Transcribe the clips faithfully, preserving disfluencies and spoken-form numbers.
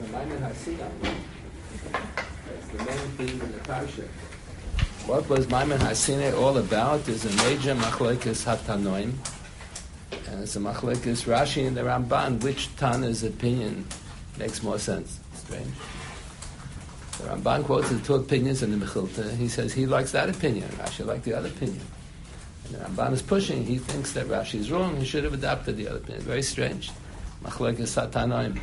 Maimon HaSinai. That's the main theme in the parsha. What was Maimon HaSinai all about is a major machlokes hatanoim, and it's a machlokes Rashi and the Ramban. Which Tana's opinion makes more sense? Strange. The Ramban quotes the two opinions in the Mechilta. He says he likes that opinion. Rashi likes the other opinion. And the Ramban is pushing. He thinks that Rashi is wrong. He should have adopted the other opinion. Very strange. Machlokes hatanoim.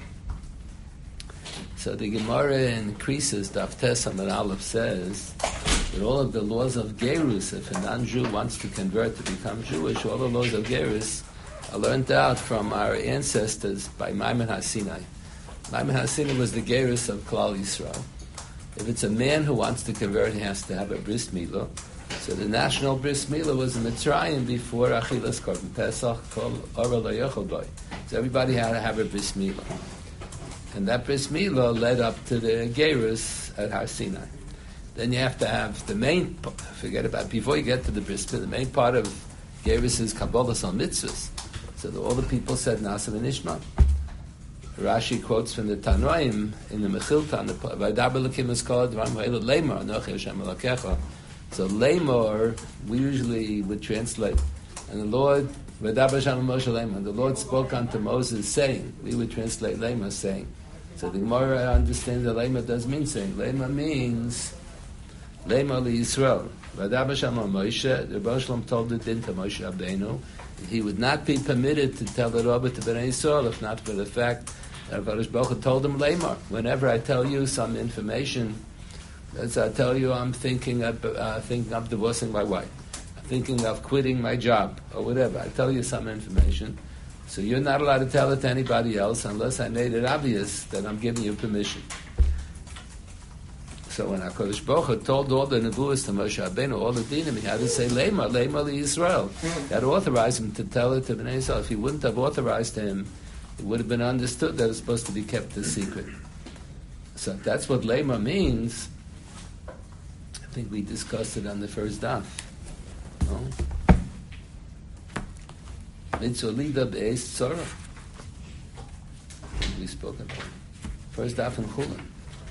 So the Gemara in Krisis, Daf Tes Amud Aleph says that all of the laws of Gerus, if a non-Jew wants to convert to become Jewish, all the laws of Gerus are learned out from our ancestors by Maimon HaSinai. Maimon HaSinai was the Gerus of Klal Yisrael. If it's a man who wants to convert, he has to have a bris milah. So the national bris milah was in Mitzrayim before Achilas Korban Pesach, called Ora Lo Yochel Boi. So everybody had to have a bris milah. And that bris milah led up to the Gerus at Har Sinai. Then you have to have the main, forget about, before you get to the bris milah, the main part of Gerus is Kabbalas on mitzvahs. So the, all the people said Nasav and Ishma. Rashi quotes from the Tanoim in the Mechilta, Vaydaber L'kim is called Lemor, Anochi Hashem Elokecha. So Lemor, we usually would translate, and the Lord, Vaydaber Hashem Moshe Lemor, the Lord spoke unto Moses saying, we would translate Lemor saying. So the Gemara understands that Lemor does mean saying. Lemor means Lemor li Yisrael. Vaydaber Hashem Moshe, the Rebbe Shalom told the din to Moshe Rabbeinu, he would not be permitted to tell the Rabbah to Bnei Yisrael if not for the fact that Baruch Baruch Hu told him Lemor. Whenever I tell you some information, as I tell you I'm thinking of uh, thinking of divorcing my wife, I'm thinking of quitting my job, or whatever. I tell you some information, so you're not allowed to tell it to anybody else unless I made it obvious that I'm giving you permission. So when HaKadosh Baruch Hu told all the Nebuahs to Moshe Rabbeinu, all the dinim, he had to say Lemor, Lemor li Yisrael. He had to authorize him to tell it to Bnei Yisrael. If he wouldn't have authorized him, it would have been understood that it's supposed to be kept a secret. So that's what Lemor means. I think we discussed it on the first daf. No? Mitzvah lida be'ez tzorah. We spoke about it. First daf in Chulin.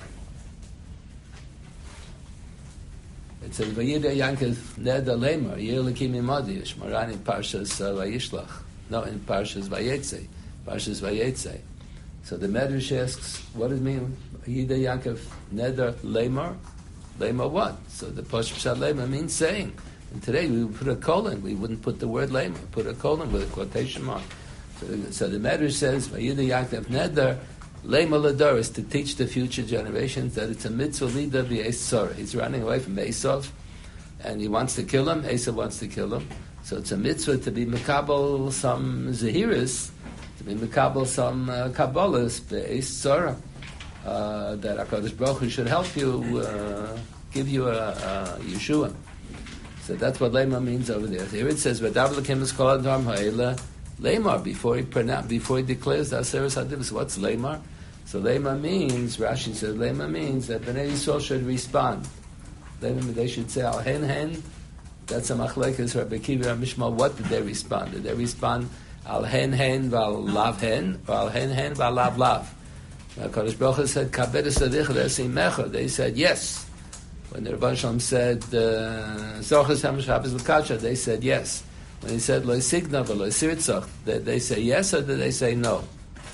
It says, Vayidei Yankov Neda Lemor, Yir L'kim Imadi, Shmarani Parshas Vayishlach. No, in Parshas Vayetze. Parshas Vayetze. So the Medrash asks, what does it mean? Vayidei Yankov Neda Lemor? Lemor what? So the Pashas Lemor means saying. And today we would put a colon. We wouldn't put the word Lemor. Put a colon with a quotation mark. So the, so the Medrash says, Vayidei Yankov Neder Lemor Lador is to teach the future generations that it's a mitzvah lida b'eis tzorah. He's running away from Esav, and he wants to kill him. Esav wants to kill him. So it's a mitzvah to be mekabel some zehiris, to be mekabel some uh, kabbalas b'eis tzorah. Uh, that HaKadosh Baruch Hu should help you, uh, give you a, a Yeshua. So that's what Lemor means over there. Here it says, "V'dav l'kim is called Dharm ha'ela." Lemor, before he pronounce, before he declares the Aseres HaDivos. What's Lemor? So Lemor means, Rashi says, Lemor means that Bnei Yisrael should respond. Lemor, they should say, Al hen hen. That's a machlekes Rabbi Akiva Mishma. What did they respond? Did they respond Al hen hen v'al lav hen, or Al hen hen v'al lav lav? HaKadosh Baruch Hu said, Kabed esadicha d'esimecha. They said yes. When the Rebbe Shalom said, Zochas Hem Shabbos L'Kadsha, they said yes. When he said Lo Signa v'Lo Sirtzach, did they say yes or did they say no?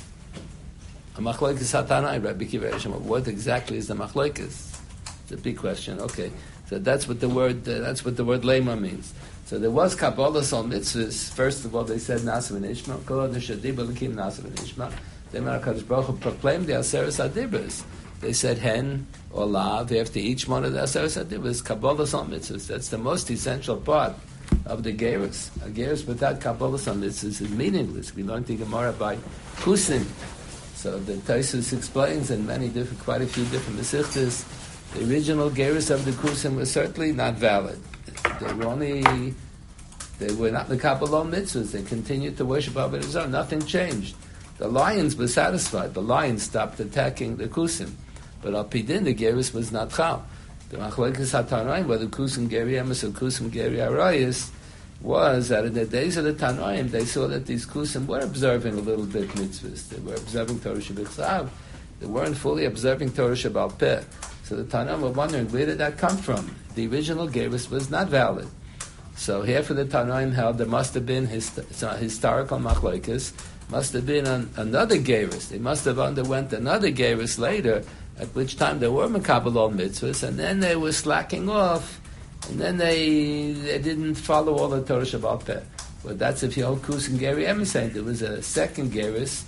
A machlokes hatanai, Rabbi Akiva Yishmael. What exactly is the machlokes? It's a big question. Okay, so that's what the word uh, that's what the word Lemor means. So there was kabbalas on mitzvahs. First of all, they said Nasav and Ishma. Kol Neshadiba L'kim Nasav and Ishma. Then HaKadosh Baruch Hu proclaimed the Aseres HaDibros. They said hen or lav after each one of the Aseres HaDibros. Kabbalas on mitzvahs. That's the most essential part of the Gerus. A Gerus without Kabbalas on mitzvahs is meaningless. We learned the Gemara by Kusim. So the Taisus explains in many different, quite a few different Mesichtas, the original Gerus of the Kusim was certainly not valid. They were only, they were not the Kabbalah mitzvahs. They continued to worship Avodah Zarah. Nothing changed. The lions were satisfied. The lions stopped attacking the Kusim. But Al Pidin, the Gerus was not Chal. The machlokes hatanoim, whether Kusim Geri Emes or Kusim Geri Arayis, was that in the days of the Tanoim, they saw that these Kusim were observing a little bit mitzvahs. They were observing Torah Shebichsav, They weren't fully observing Torah Shebaal Peh. So the Tanaim were wondering, where did that come from? The original gerus was not valid. So here for the Tanaim held there must have been his, historical machlokes, must have been an, another gerus. They must have underwent another gerus later, at which time they were mekabel all mitzvahs, and then they were slacking off, and then they they didn't follow all the Torah Shebaal Peh. But that's if you hold Kusim Geri Emisayim. There was a second gerus,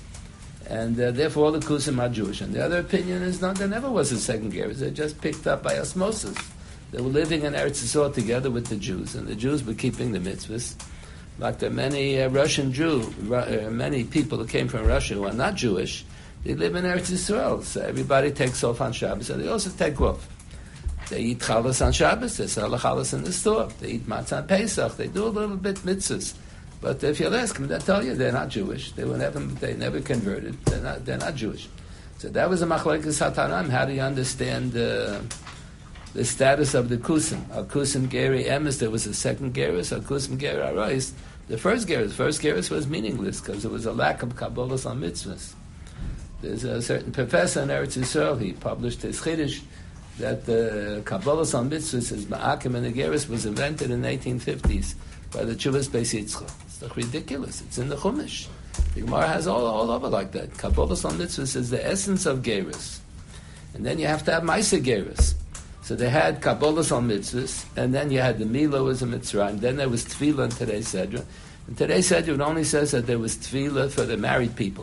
and uh, therefore all the Kusim are Jewish. And the other opinion is not, there never was a second gerus. They just picked up by osmosis. They were living in Eretz Yisrael together with the Jews, and the Jews were keeping the mitzvahs. Like there are many uh, Russian Jew, uh, many people who came from Russia who are not Jewish, they live in Eretz Yisrael. So everybody takes off on Shabbos, and they also take off. They eat chalas on Shabbos, they sell the chalas in the store. They eat matzah on Pesach, they do a little bit mitzvahs. But if you'll ask them, they'll tell you they're not Jewish. They were never, they never converted. They're not, they're not Jewish. So that was a machlokes hataram. How do you understand uh, the status of the kusim? A kusim geri emes, there was a second gerus. A kusim geri arais, the first gerus. First gerus was meaningless because there was a lack of kabbalas on mitzvahs. There's a certain professor in Eretz Yisrael, he published his chiddush that the kabbalas on mitzvahs, his ma'akim and the gerus, was invented in the eighteen fifties by the Chuvas Beis Yitzchak. It's ridiculous. It's in the Chumash. The Gemara has all, all over like that. Kabbalas on mitzvahs is the essence of gerus. And then you have to have Maisa gerus. So they had kabbalas on mitzvahs, and then you had the Mila was a mitzvah, and then there was tefillah in today's Sedra. And today's Sedra, it only says that there was tefillah for the married people.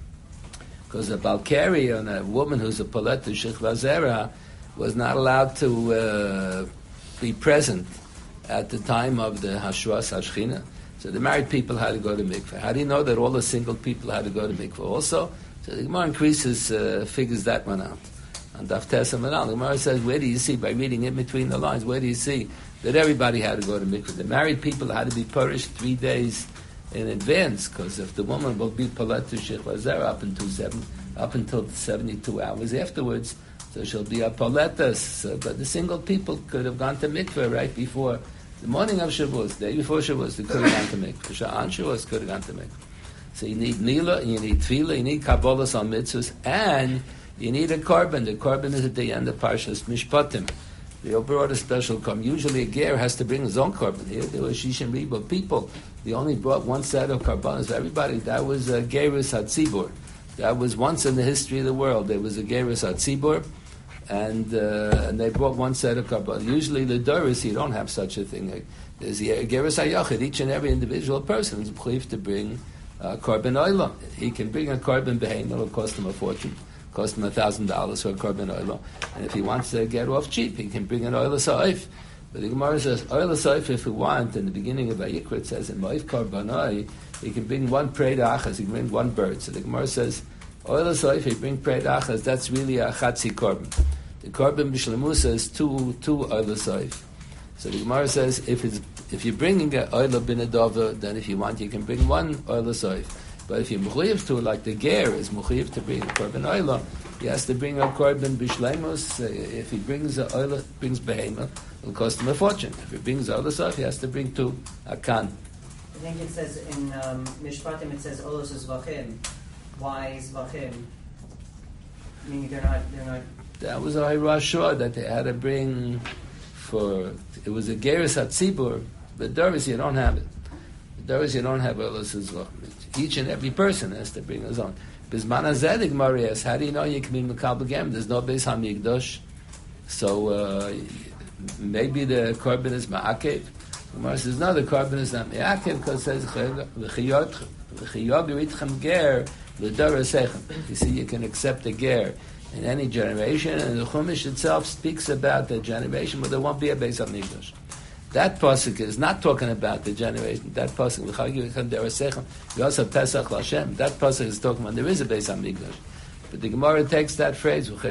Because a Balkari, and a woman who's a Paleta Shechva Zera, was not allowed to uh, be present at the time of the Hashras Hashchina. So the married people had to go to mikveh. How do you know that all the single people had to go to mikveh also? So the Gemara increases, uh, figures that one out. And Daf Tesam and the Gemara says, where do you see, by reading in between the lines, where do you see that everybody had to go to mikveh? The married people had to be punished three days in advance, because if the woman will be palet to Shechva Zera up until seven, up until seventy-two hours afterwards, so she'll be a paletas. So, but the single people could have gone to mikveh right before the morning of Shavuos, the day before Shavuos, they could have gone to mikveh. Sha'an Shavuos could have gone to mikveh. So you need Nila, you need Tefillah, you need Kabbalas on mitzvahs, and you need a korban. The korban is at the end of Parshas Mishpatim. They brought a special korban. Usually a ger has to bring his own korban. Here there were Shishim Riba people. They only brought one set of korbanos for everybody. That was a gerus hatzibur. That was once in the history of the world. There was a gerus hatzibur, and uh, and they brought one set of korbanos. Usually the doris, you don't have such a thing. There's a gerus hayachid. Each and every individual person is believed to bring a korban oila. He can bring a korban behemoth. It'll cost him a fortune. Cost him a thousand dollars for a korban oila. And if he wants to get off cheap, he can bring an oila sa'if. But the Gemara says, oila sa'if, if he wants, in the beginning of Vayikra, it says, in ma'if korbanoi, he can bring one prei achas, he can bring one bird. So the Gemara says, oila sa'if, he bring prei achas, that's really a chatzi korban. The korban b'shlemusa is two, two oila sa'if. So the Gemara says, if it's, if you're bringing an oila b'nedova, then if you want, you can bring one oila sa'if. But if you're mechuyev to, like the ger is mechuyev to bring a korban oila, he has to bring a korban b'shleimus. Uh, if he brings a oila, brings behemoth, it'll cost him a fortune. If he brings oila sa'if, he has to bring two, a kan. I think it says in um, Mishpatim, it says olos zvachim. Why zvachim? Meaning they're not, they're not... That was a hirashua that they had to bring for, it was a gerus hatzibur, but Doris, you don't have it. Doris, you don't have olos zvachim. Each and every person has to bring his own. Bisman Azedig Marias, how do you know you can be Mekabel Gem? There's no Beis HaMikdash. So uh, maybe the korban is Ma'akev. Gemara says, no, the korban is not Ma'akev because it says, V'chiyog Yiritchem Ger L'Dorasechem. You see, you can accept a Ger in any generation, and the Chumash itself speaks about the generation, but there won't be a Beis HaMikdash. That pasuk is not talking about the generation. That pasuk, we also have Pesach Lashem. That pasuk is talking about there is a Beis Hamikdash. But the Gemara takes that phrase to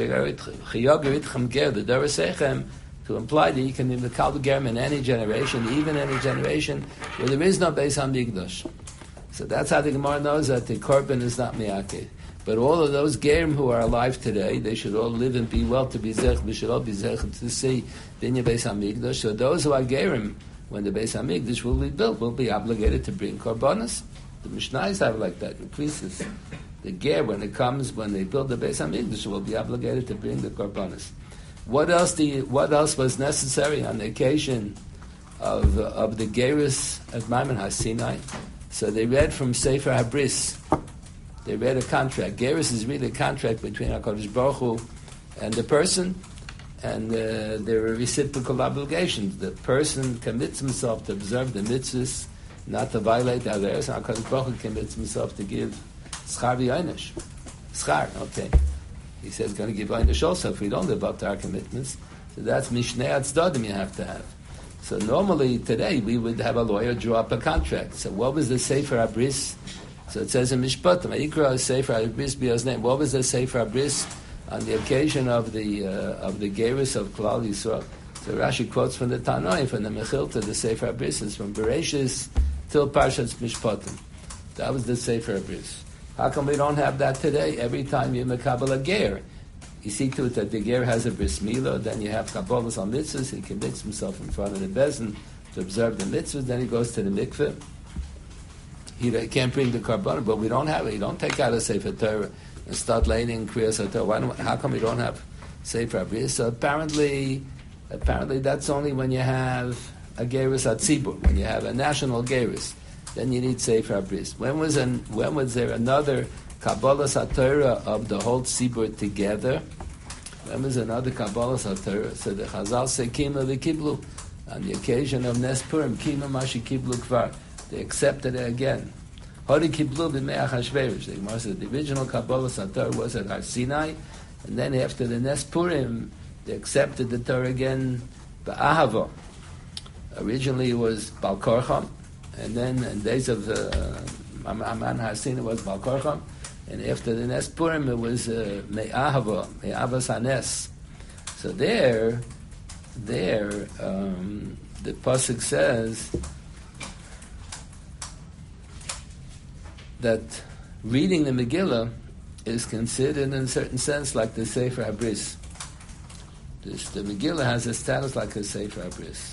imply that you can be Mekabel Germ in any generation, even any generation where there is no Beis Hamikdash. So that's how the Gemara knows that the korban is not miyakeh. But all of those Gerim who are alive today, they should all live and be well to be Zech. We should all be Zech to see Binya Beis HaMikdash. So those who are Gerim, when the Beis HaMikdash will be built, will be obligated to bring Korbanos. The Mishnahs have like that, increases. the ger, when it comes, when they build the Beis Hamikdash, will be obligated to bring the korbanos. What else? Do you, what else was necessary on the occasion of of the gerus at Maimon HaSinai? So they read from Sefer HaBris. They read a contract. Gerus is really a contract between HaKadosh Baruch Hu and the person, and uh, there are reciprocal obligations. The person commits himself to observe the mitzvahs, not to violate the others, and HaKadosh Baruch Hu commits himself to give schar v'yonesh. Schar, okay. He says he's going to give yonesh also if we don't live up to our commitments. So that's mishnei atzdadim you have to have. So normally today we would have a lawyer draw up a contract. So what was the Sefer HaBris? So it says in Mishpatim, Vayikra Sefer HaBris B'Yaz name. What was the Sefer HaBris on the occasion of the uh, of the gerus of Klal Yisrael? So Rashi quotes from the Tanoim, from the Mechilta, the Sefer HaBris is from Bereshis till Parshas Mishpatim. That was the Sefer HaBris. How come we don't have that today? Every time you mekabel a ger, you see to it that the ger has a bris milah, then you have kabbalas on mitzvahs, he commits himself in front of the bezin to observe the mitzvahs, then he goes to the mikveh. He can't bring the korban, but we don't have it. You don't take out a Sefer Torah and start laying Kriyas HaTorah. Why don't, how come we don't have Sefer HaBris? So apparently, apparently that's only when you have a gerus atzibur, when you have a national gerus. Then you need Sefer HaBris. When was an, when was there another Kabbalas HaTorah of the whole tzibur together? When was another Kabbalas HaTorah? So the Chazal say Kima v'Kiblu on the occasion of Nes Purim. Kima Mashi Kiblu Kvar. They accepted it again. Hori Kiblu b'Mei Achashverosh. The Gemara said the original Kabbalas HaTorah was at Har Sinai, and then after the Nes Purim, they accepted the Torah again ba'ahava. Originally it was Bal Korcham, and then in days of the uh, Aman HaSinai was Bal Korcham, and after the Nes Purim it was uh, Me'ahava, Me'avas HaNes. So there, there, um, the Pasuk says that reading the Megillah is considered in a certain sense like the Sefer HaBris. This, the Megillah has a status like a Sefer HaBris.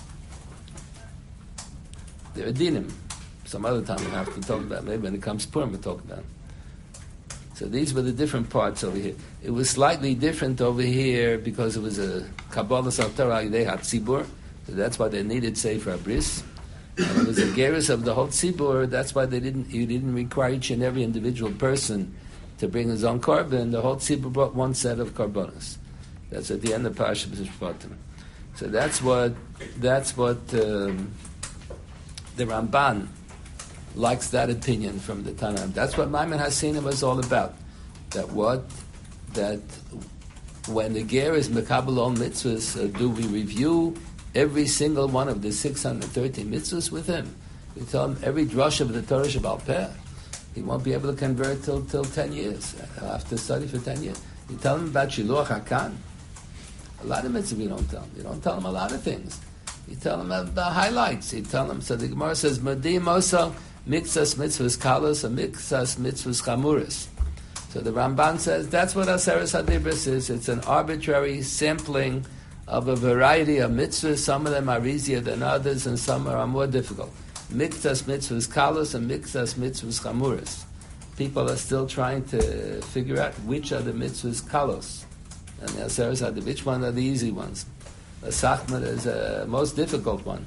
There are dinim. Some other time we'll have to talk about. Maybe when it comes Purim we'll talk about. So these were the different parts over here. It was slightly different over here because it was a Kabbalas HaTorah Yidei HaTzibur. So that's why they needed Sefer HaBris. And it was a gerus of the whole tzibur. That's why they didn't. You didn't require each and every individual person to bring his own korban. The whole tzibur brought one set of korbanos. That's at the end of Parashat Mishpatim. So that's what. That's what um, the Ramban likes that opinion from the Tanaim. That's what Maimon HaSinai was all about. That what that when the ger is mekabel on mitzvahs, uh, do we review every single one of the six hundred thirty mitzvahs with him? We tell him every drush of the Torah Shabbal Peh. He won't be able to convert till till ten years. He'll have to study for ten years. You tell him about Shiluach HaKan. A lot of mitzvahs we don't tell him. You don't tell him a lot of things. You tell him about the highlights. You tell him. So the Gemara says, "Madim Osa Mixas Mitzvahs Kalos and Mixas Mitzvahs Chamuris." So the Ramban says that's what Aseres HaDibros is. It's an arbitrary sampling of a variety of mitzvahs. Some of them are easier than others, and some are more difficult. Mixas mitzvahs kalos and mixas mitzvahs chamuras. People are still trying to figure out which are the mitzvahs kalos, and the Aseres HaDibros, which one are the easy ones. The Sachmat is the most difficult one.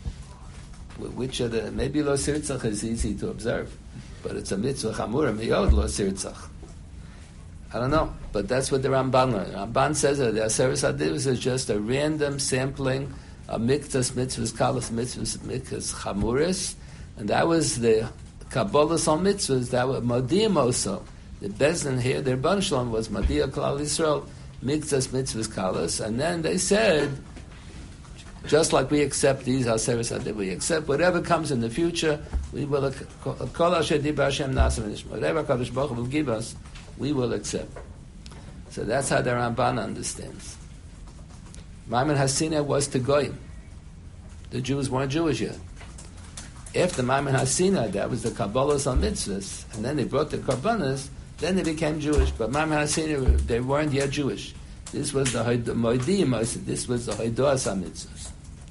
Which are the maybe lo sirtzach is easy to observe, but it's a mitzvah chamura miyod lo sirtzach. I don't know, but that's what the Ramban learned. Ramban says that the Aseres HaDibros is just a random sampling of miktas mitzvahs, kalas mitzvahs, miktas chamuris, and that was the kabbalas on mitzvahs. That was Modi'im also. The Bezdin here, their Banshlam was Madi'a Klal Yisrael, miktas mitzvahs kalas, and then they said, just like we accept these Aseres HaDibros, we accept whatever comes in the future. We will kol asher dibra Hashem nasa v'nishma. Whatever Kadosh Baruch Hu will give us, we will accept. So that's how the Ramban understands. Maimon HaSinai was to Goyim. The Jews weren't Jewish yet. After Maimon HaSinai, that was the Kabbalas on mitzvahs, and then they brought the Karbanas, then they became Jewish. But Maimon HaSinai, they weren't yet Jewish. This was the Moedim, this was the Hoidoas HaMitzvahs.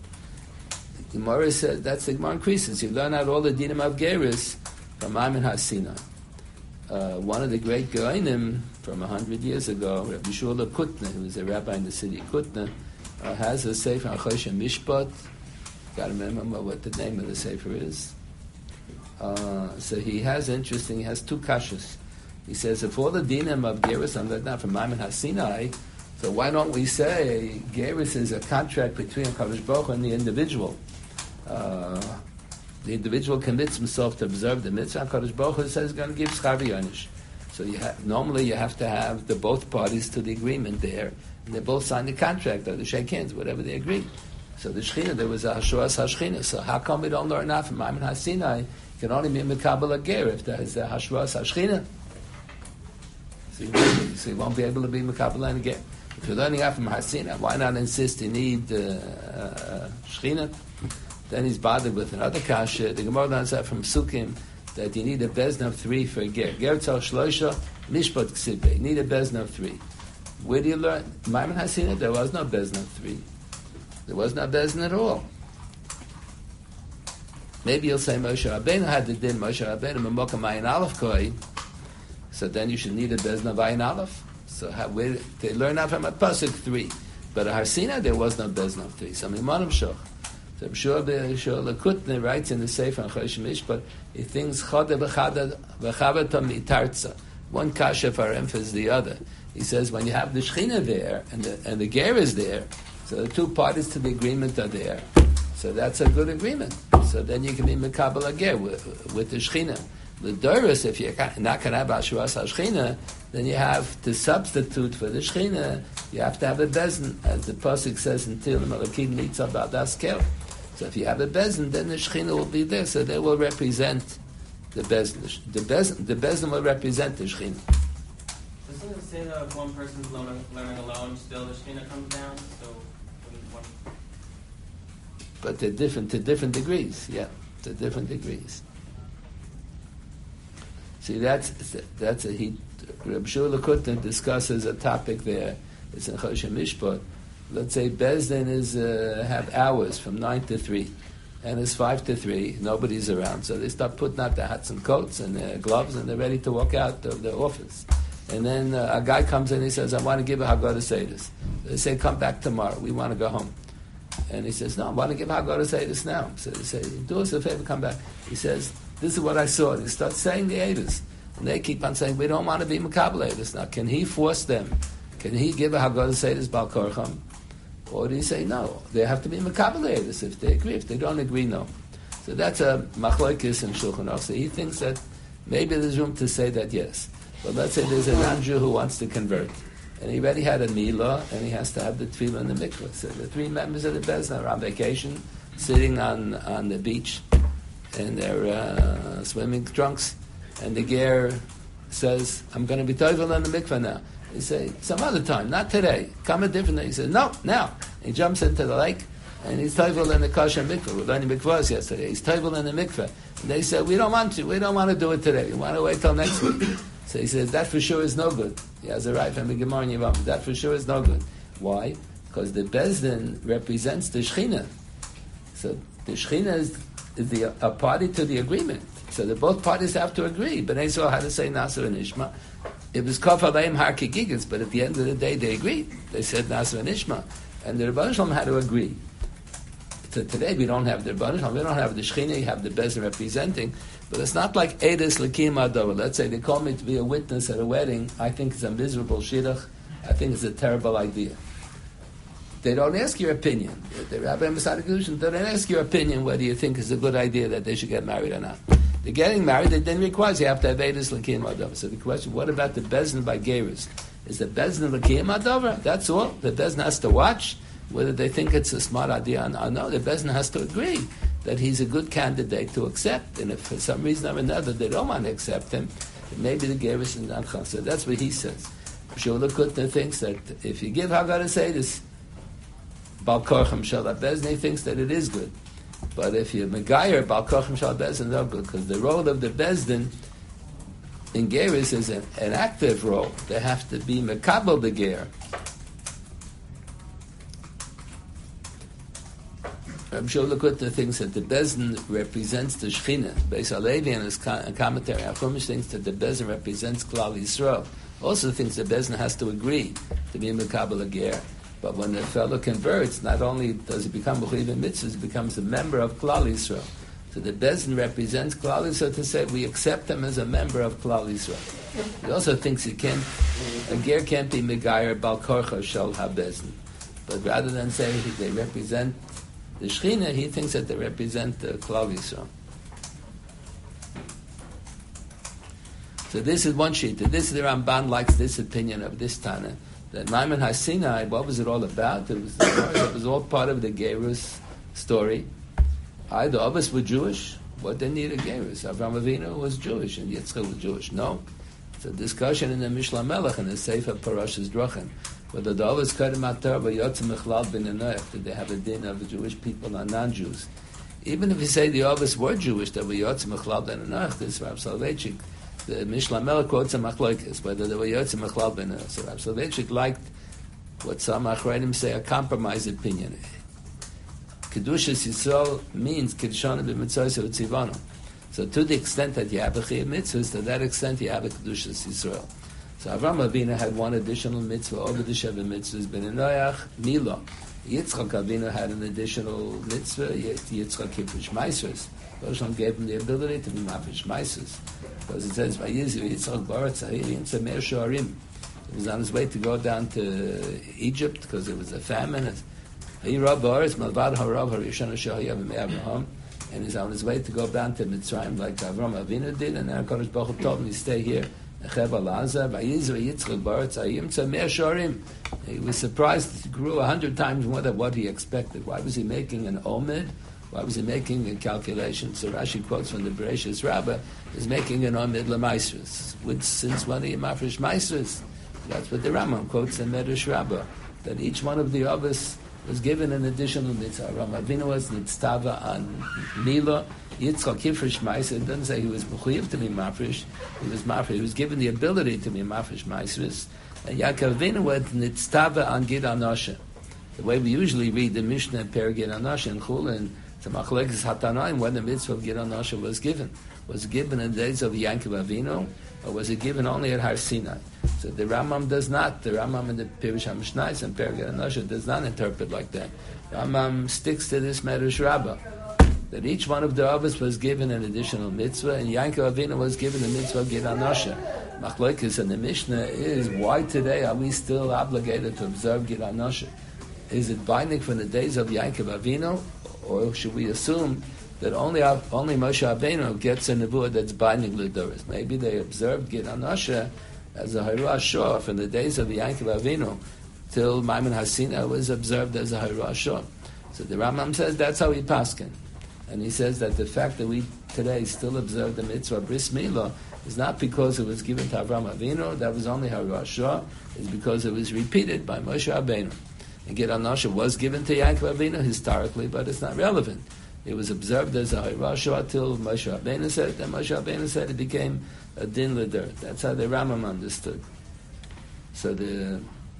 The Gemara says, that's the Gemara increases. You learn out all the dinim of Geras from Maimon HaSinai. uh, one of the great Geonim from a hundred years ago, Rabbi Shula Kutner, who was a rabbi in the city of Kutner, uh, has a sefer Achosha Mishpat. Got to remember what the name of the sefer is. Uh, so he has interesting. He has two kashas. He says, if all the dinim of Gerus are not from Maimon HaSinai, so why don't we say Gerus is a contract between Kadosh Baruch Hu and the individual? Uh, the individual commits himself to observe the mitzvah. Kadosh Baruch Hu says he's going to give schar v'yonish. So you ha- normally you have to have the both parties to the agreement there, and they both sign the contract or the shake hands, whatever they agree. So the Shechina, there was a Hashuas HaShechina. So how come we don't learn that from Maimon HaSinai? You can only be Mekabel Ger if there is a Hashuas HaShechina. So you, won't, so you won't be able to be Mekabel and Ger. If you're learning out from HaSinai, why not insist you need uh, uh, Shechina? Then he's bothered with another kasha. The Gemara learns that from Sukkim that you need a bezna of three for a ger. Ger tzal shloisha mishpat ksibe. You need a bezna of three. Where do you learn? Maimon HaSinai, there was no bezna of three. There was no bezna at all. Maybe you'll say Moshe Rabbeinu had the din Moshe Rabbeinu memokam ayin aleph koi. So then you should need a bezna of ayin aleph. So how, where, they learn out from a pasuk three. But at HaSinai there was no bezna of three. So mimanim shoch. So Shula Kutner writes in the Sefer on Chosh Mishpat, he thinks Chada v'chavatam itarza. One kasha for emphasis the other. He says when you have the Shechina there and the and the ger is there, so the two parties to the agreement are there. So that's a good agreement. So then you can be mekabel a ger with, with the Shechina. The Doris, if you're not going to have Ashuas HaShechina, then you have to substitute for the Shechina. You have to have a bezin, as the pasuk says in Tehillim Elokim Nitzav B'adas Kel. So if you have a bezin, then the Shechina will be there. So they will represent the bezin. The bezin, the bezin will represent the Shechina. Doesn't it say that if one person's learning, learning alone, still the Shechina comes down? So, one... But they're different to different degrees. Yeah, to different degrees. See, that's that's a he. Reb Shula Kutner discusses a topic there. It's in Chosh Mishpat. Let's say Bezdin is uh, have hours from nine to three, and it's five to three. Nobody's around, so they start putting out their hats and coats and their gloves, and they're ready to walk out of their office. And then uh, a guy comes in. He says, "I want to give a Haggadah Seder." They say, "Come back tomorrow. We want to go home." And he says, "No, I want to give Haggadah Seder now." So they say, "Do us a favor, come back." He says, "This is what I saw." He starts saying the Eidos. And they keep on saying, we don't want to be Makabel Eidos. Now, can he force them? Can he give a Haggadah Seder Bal Korcham? Or do he say no? They have to be Makabel Eidos if they agree. If they don't agree, no. So that's a Machlokes in Shulchan Aruch. So he thinks that maybe there's room to say that yes. But let's say there's a non-Jew who wants to convert. And he already had a Milah, and he has to have the Tefillah and the Mikvah. So the three members of the Bezdin are on vacation, sitting on, on the beach in their uh, swimming trunks. And the ger says, I'm going to be toivel in the mikveh now. He say, some other time, not today. Come a different day. He says, no, now. And he jumps into the lake, and he's toivel in the kosher mikveh. We're learning mikvahs yesterday. He's toivel in the mikveh. And they say, we don't want to. We don't want to do it today. We want to wait till next week. So he says, that for sure is no good. He has a right from the Gemara in Yevam. That for sure is no good. Why? Because the Bezdin represents the Shechina. So the Shechina is, is the, a party to the agreement. So that both parties have to agree. But Esau had to say Nasser and Ishma. It was Kaf Aleim Har Kigigas, but at the end of the day they agreed. They said Nasser and Ishma. And the Rebbeinu Shalom had to agree. So today we don't have the Rebbeinu Shalom, we don't have the Shechina, you have the Bezdin representing. But it's not like Eidos Lakim Adova. Let's say they call me to be a witness at a wedding. I think it's a miserable shidduch. I think it's a terrible idea. They don't ask your opinion. The Rabbi Masad Kedushin, they don't ask your opinion whether you think it's a good idea that they should get married or not. They're getting married, it then requires you have to have Eidos Lakim Adova. So the question, what about the Bezdin by Geras? Is the Bezdin Lakim Adova? That's all. The Bezdin has to watch whether they think it's a smart idea or not. No, the Bezdin has to agree that he's a good candidate to accept. And if for some reason or another they don't want to accept him, then maybe the Geras is not chas. So that's what he says. Shula Kutner thinks that if you give Haggadah Seder, Bal Korcham Shal Bezdin, he thinks that it is good. But if you're Megayer, Bal Korcham Shal Bezdin, no good, because the role of the Bezdin in Geras is an, an active role. They have to be Mekabel the Ger. Rabbi Shmuel Lakuta thinks that the Bezdin represents the Shechina. Beis Halevi and his commentary, Achumish thinks that the Bezdin represents Klal Yisrael. Also thinks the Bezdin has to agree to be Mekabel Ager. But when the fellow converts, not only does he become Mechuyev in mitzvahs, he becomes a member of Klal Yisrael. So the Bezdin represents Klal Yisrael to say we accept him as a member of Klal Yisrael. He also thinks he can't, a ger can't be Megayer Bal Korcha Shel HaBezdin. But rather than say they represent the Shechina, he thinks that they represent the Klal Yisrael. So this is one sheet. This is the Ramban likes this opinion of this Tana. That Maimon HaSinai, what was it all about? It was, it was all part of the Gerus story. I, the others were Jewish. What they need a Gerus? Avraham Avinu was Jewish and Yitzchak was Jewish. No. It's a discussion in the Mishnah Melech and the Sefer Parashas Drachim. Whether the others Kadem Atar V'Yotzim Mechlal Ben Enoch, did they have a din of the Jewish people and non-Jews? Even if you say the others were Jewish, that V'Yotzim Mechlal Ben Enoch, this Rav Soloveitchik, the Mishnah Melech quotes a machlokes, whether they were Yotzim Mechlal Ben Enoch. So Rav Soloveitchik liked what some Achreidim say a compromise opinion. Kedushas Yisrael means Kedshana b'Mitzvos U'Tzivanu. So to the extent that you have a Chiyuv Mitzvahs, to that extent you have a Kedushas Yisrael. So Avraham Avinu had one additional mitzvah over the Sheva mitzvahs, Ben Noach, Mila. Yitzchak Avinu had an additional mitzvah, Yitzchak Kippush Meisers. Hashem gave him the ability to be Mafish Meisers. Because it says, Vayizu Yitzchak Baratz Ahirim Tzamer Shoarim. He was on his way to go down to Egypt because there was a famine. Hayirah Baratz, Malvad Harav Harishon Shohayav Avraham. And he's on his way to go down to Mitzrayim like Avraham Avinu did, and then HaKadosh Baruch Hu told him to stay here. He was surprised it grew a hundred times more than what he expected. Why was he making an omid? Why was he making a calculation? So Rashi quotes from the Bereshis Rabbah, is making an omid l'maisrus. Since when are you mafresh maisrus? That's what the Rambam quotes in Medrash Rabbah, that each one of the others was given an additional mitzvah. Avraham Avinu was nitztava on Mila. Yitzchak Kifresh Meiser, it doesn't say he was mechuyev to be mafresh. He was mafresh. He was given the ability to be mafresh Meisers. And Yaakov Avinu was nitztava on Gid Anosha. The way we usually read the Mishnah and Per Gid Anosha and Chulin, to Machlekes Hatanaim, when the mitzvah of Gid Anosha was given. Was it given in the days of Yaakov Avinu, or was it given only at Har Sinai? So the Rambam does not. The Rambam in the Pirush HaMishnayos and Per Gid Anosha does not interpret like that. The Rambam sticks to this Medrash Rabbah, that each one of the Avos was given an additional mitzvah, and Yaakov Avinu was given the mitzvah of Gid Anosha. Machlokes in the Mishnah is, why today are we still obligated to observe Gid Anosha? Is it binding from the days of Yaakov Avinu, or should we assume that only only Moshe Rabbeinu gets a nevuah that's binding l'doros? Maybe they observed Gid Anosha as a Haru Ashur from the days of Yaakov Avinu till Maimon HaSinai was observed as a Haru Ashur. So the Rambam says that's how he paskin. And he says that the fact that we today still observe the mitzvah Bris Milah is not because it was given to Avraham Avinu, that was only Haru Ashur, it's because it was repeated by Moshe Rabbeinu. And Gid Anosha was given to Yaakov Avinu historically, but it's not relevant. It was observed as a Haru Ashur till Moshe Rabbeinu said it, and Moshe Rabbeinu said it became a din l'der. That's how the Rambam understood. So the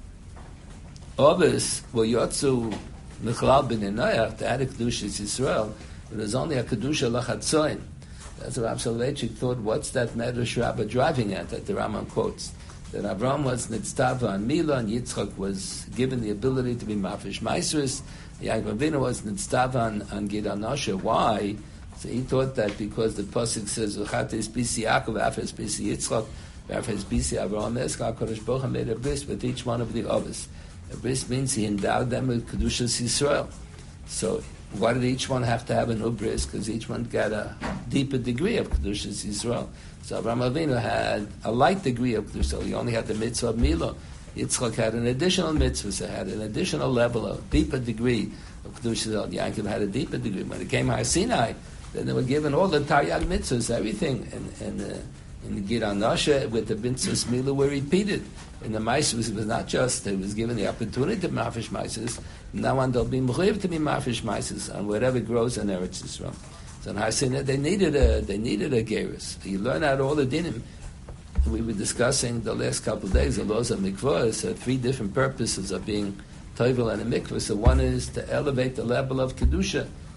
Ovis were Yotzu Michlal ben Enoach, the Adik Kedushas Yisrael, but there's only a Kedusha Lachatzoin. That's what Rav Soloveitchik thought, what's that Medrash Rabbah driving at, that the Rambam quotes? That Avram was Nitztava on Mila, and Yitzchak was given the ability to be Mafish Meisrus. Yaakov Avinu was Nitztava on, on Gid Anosha. Why? So he thought that because the Pasuk says, V'chates bisi Yaakov, Afes bisi Yitzchak, Afes bisi Avraham Eska, HaKadosh Baruch Hu made a bris with each one of the others. A bris means he endowed them with Kedushas Yisrael. So why did each one have to have an ubris? Because each one got a deeper degree of Kedushas Yisrael. So Avraham Avinu had a light degree of Kedusha. He only had the mitzvah of Mila. Yitzchak had an additional mitzvah, so had an additional level, a deeper degree of Kedusha. Yaakov had a deeper degree. When it came Har Sinai, then they were given all the Taryag mitzvahs, everything. And, and uh, in the Gid Anosha, with the mitzvahs Mila were repeated. In the Maisus, it was not just, they was given the opportunity to Mafish Maisus. Now on they'll be mechuyev to be Mafish Maisus on whatever grows in Eretz Yisrael. So in Har Sinai, they needed a they needed a gerus. You learn out all the dinim. We were discussing the last couple of days the laws of mikvahs, uh, three different purposes of being toivel and a mikvah. So one is to elevate the level of kedusha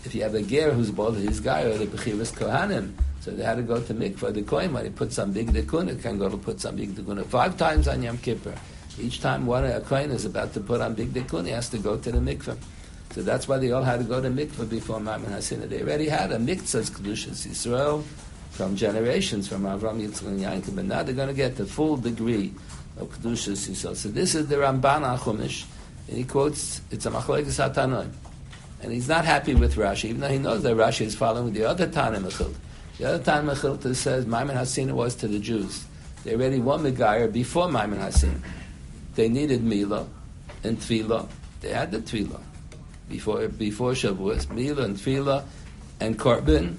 if you have a ger who's both his guy or the bechiras kohanim, so they had to go to mikvah. The kohen, when he put some big dekuna, can go to put some big dekuna five times on Yom Kippur. Each time one a kohen is about to put on big dekuna, he has to go to the mikvah. So that's why they all had to go to mikvah before Maimon Hasina. They already had a mikvah's kedushas Yisrael from generations, from Avram, Yitzchak, and Yaakov, but now they're going to get the full degree of kedushas Yisrael. So this is the Ramban HaChumash, and he quotes, it's a machlokes hatanoim. And he's not happy with Rashi, even though he knows that Rashi is following the other Tana Mechilta. The other Tana Mechilta says Maimon Hasina was to the Jews. They already won Megayer before Maimon Hasina. They needed Milah and Tfilah. They had the Tfilah before before Shavuos, Milah and Tfilah and Korban.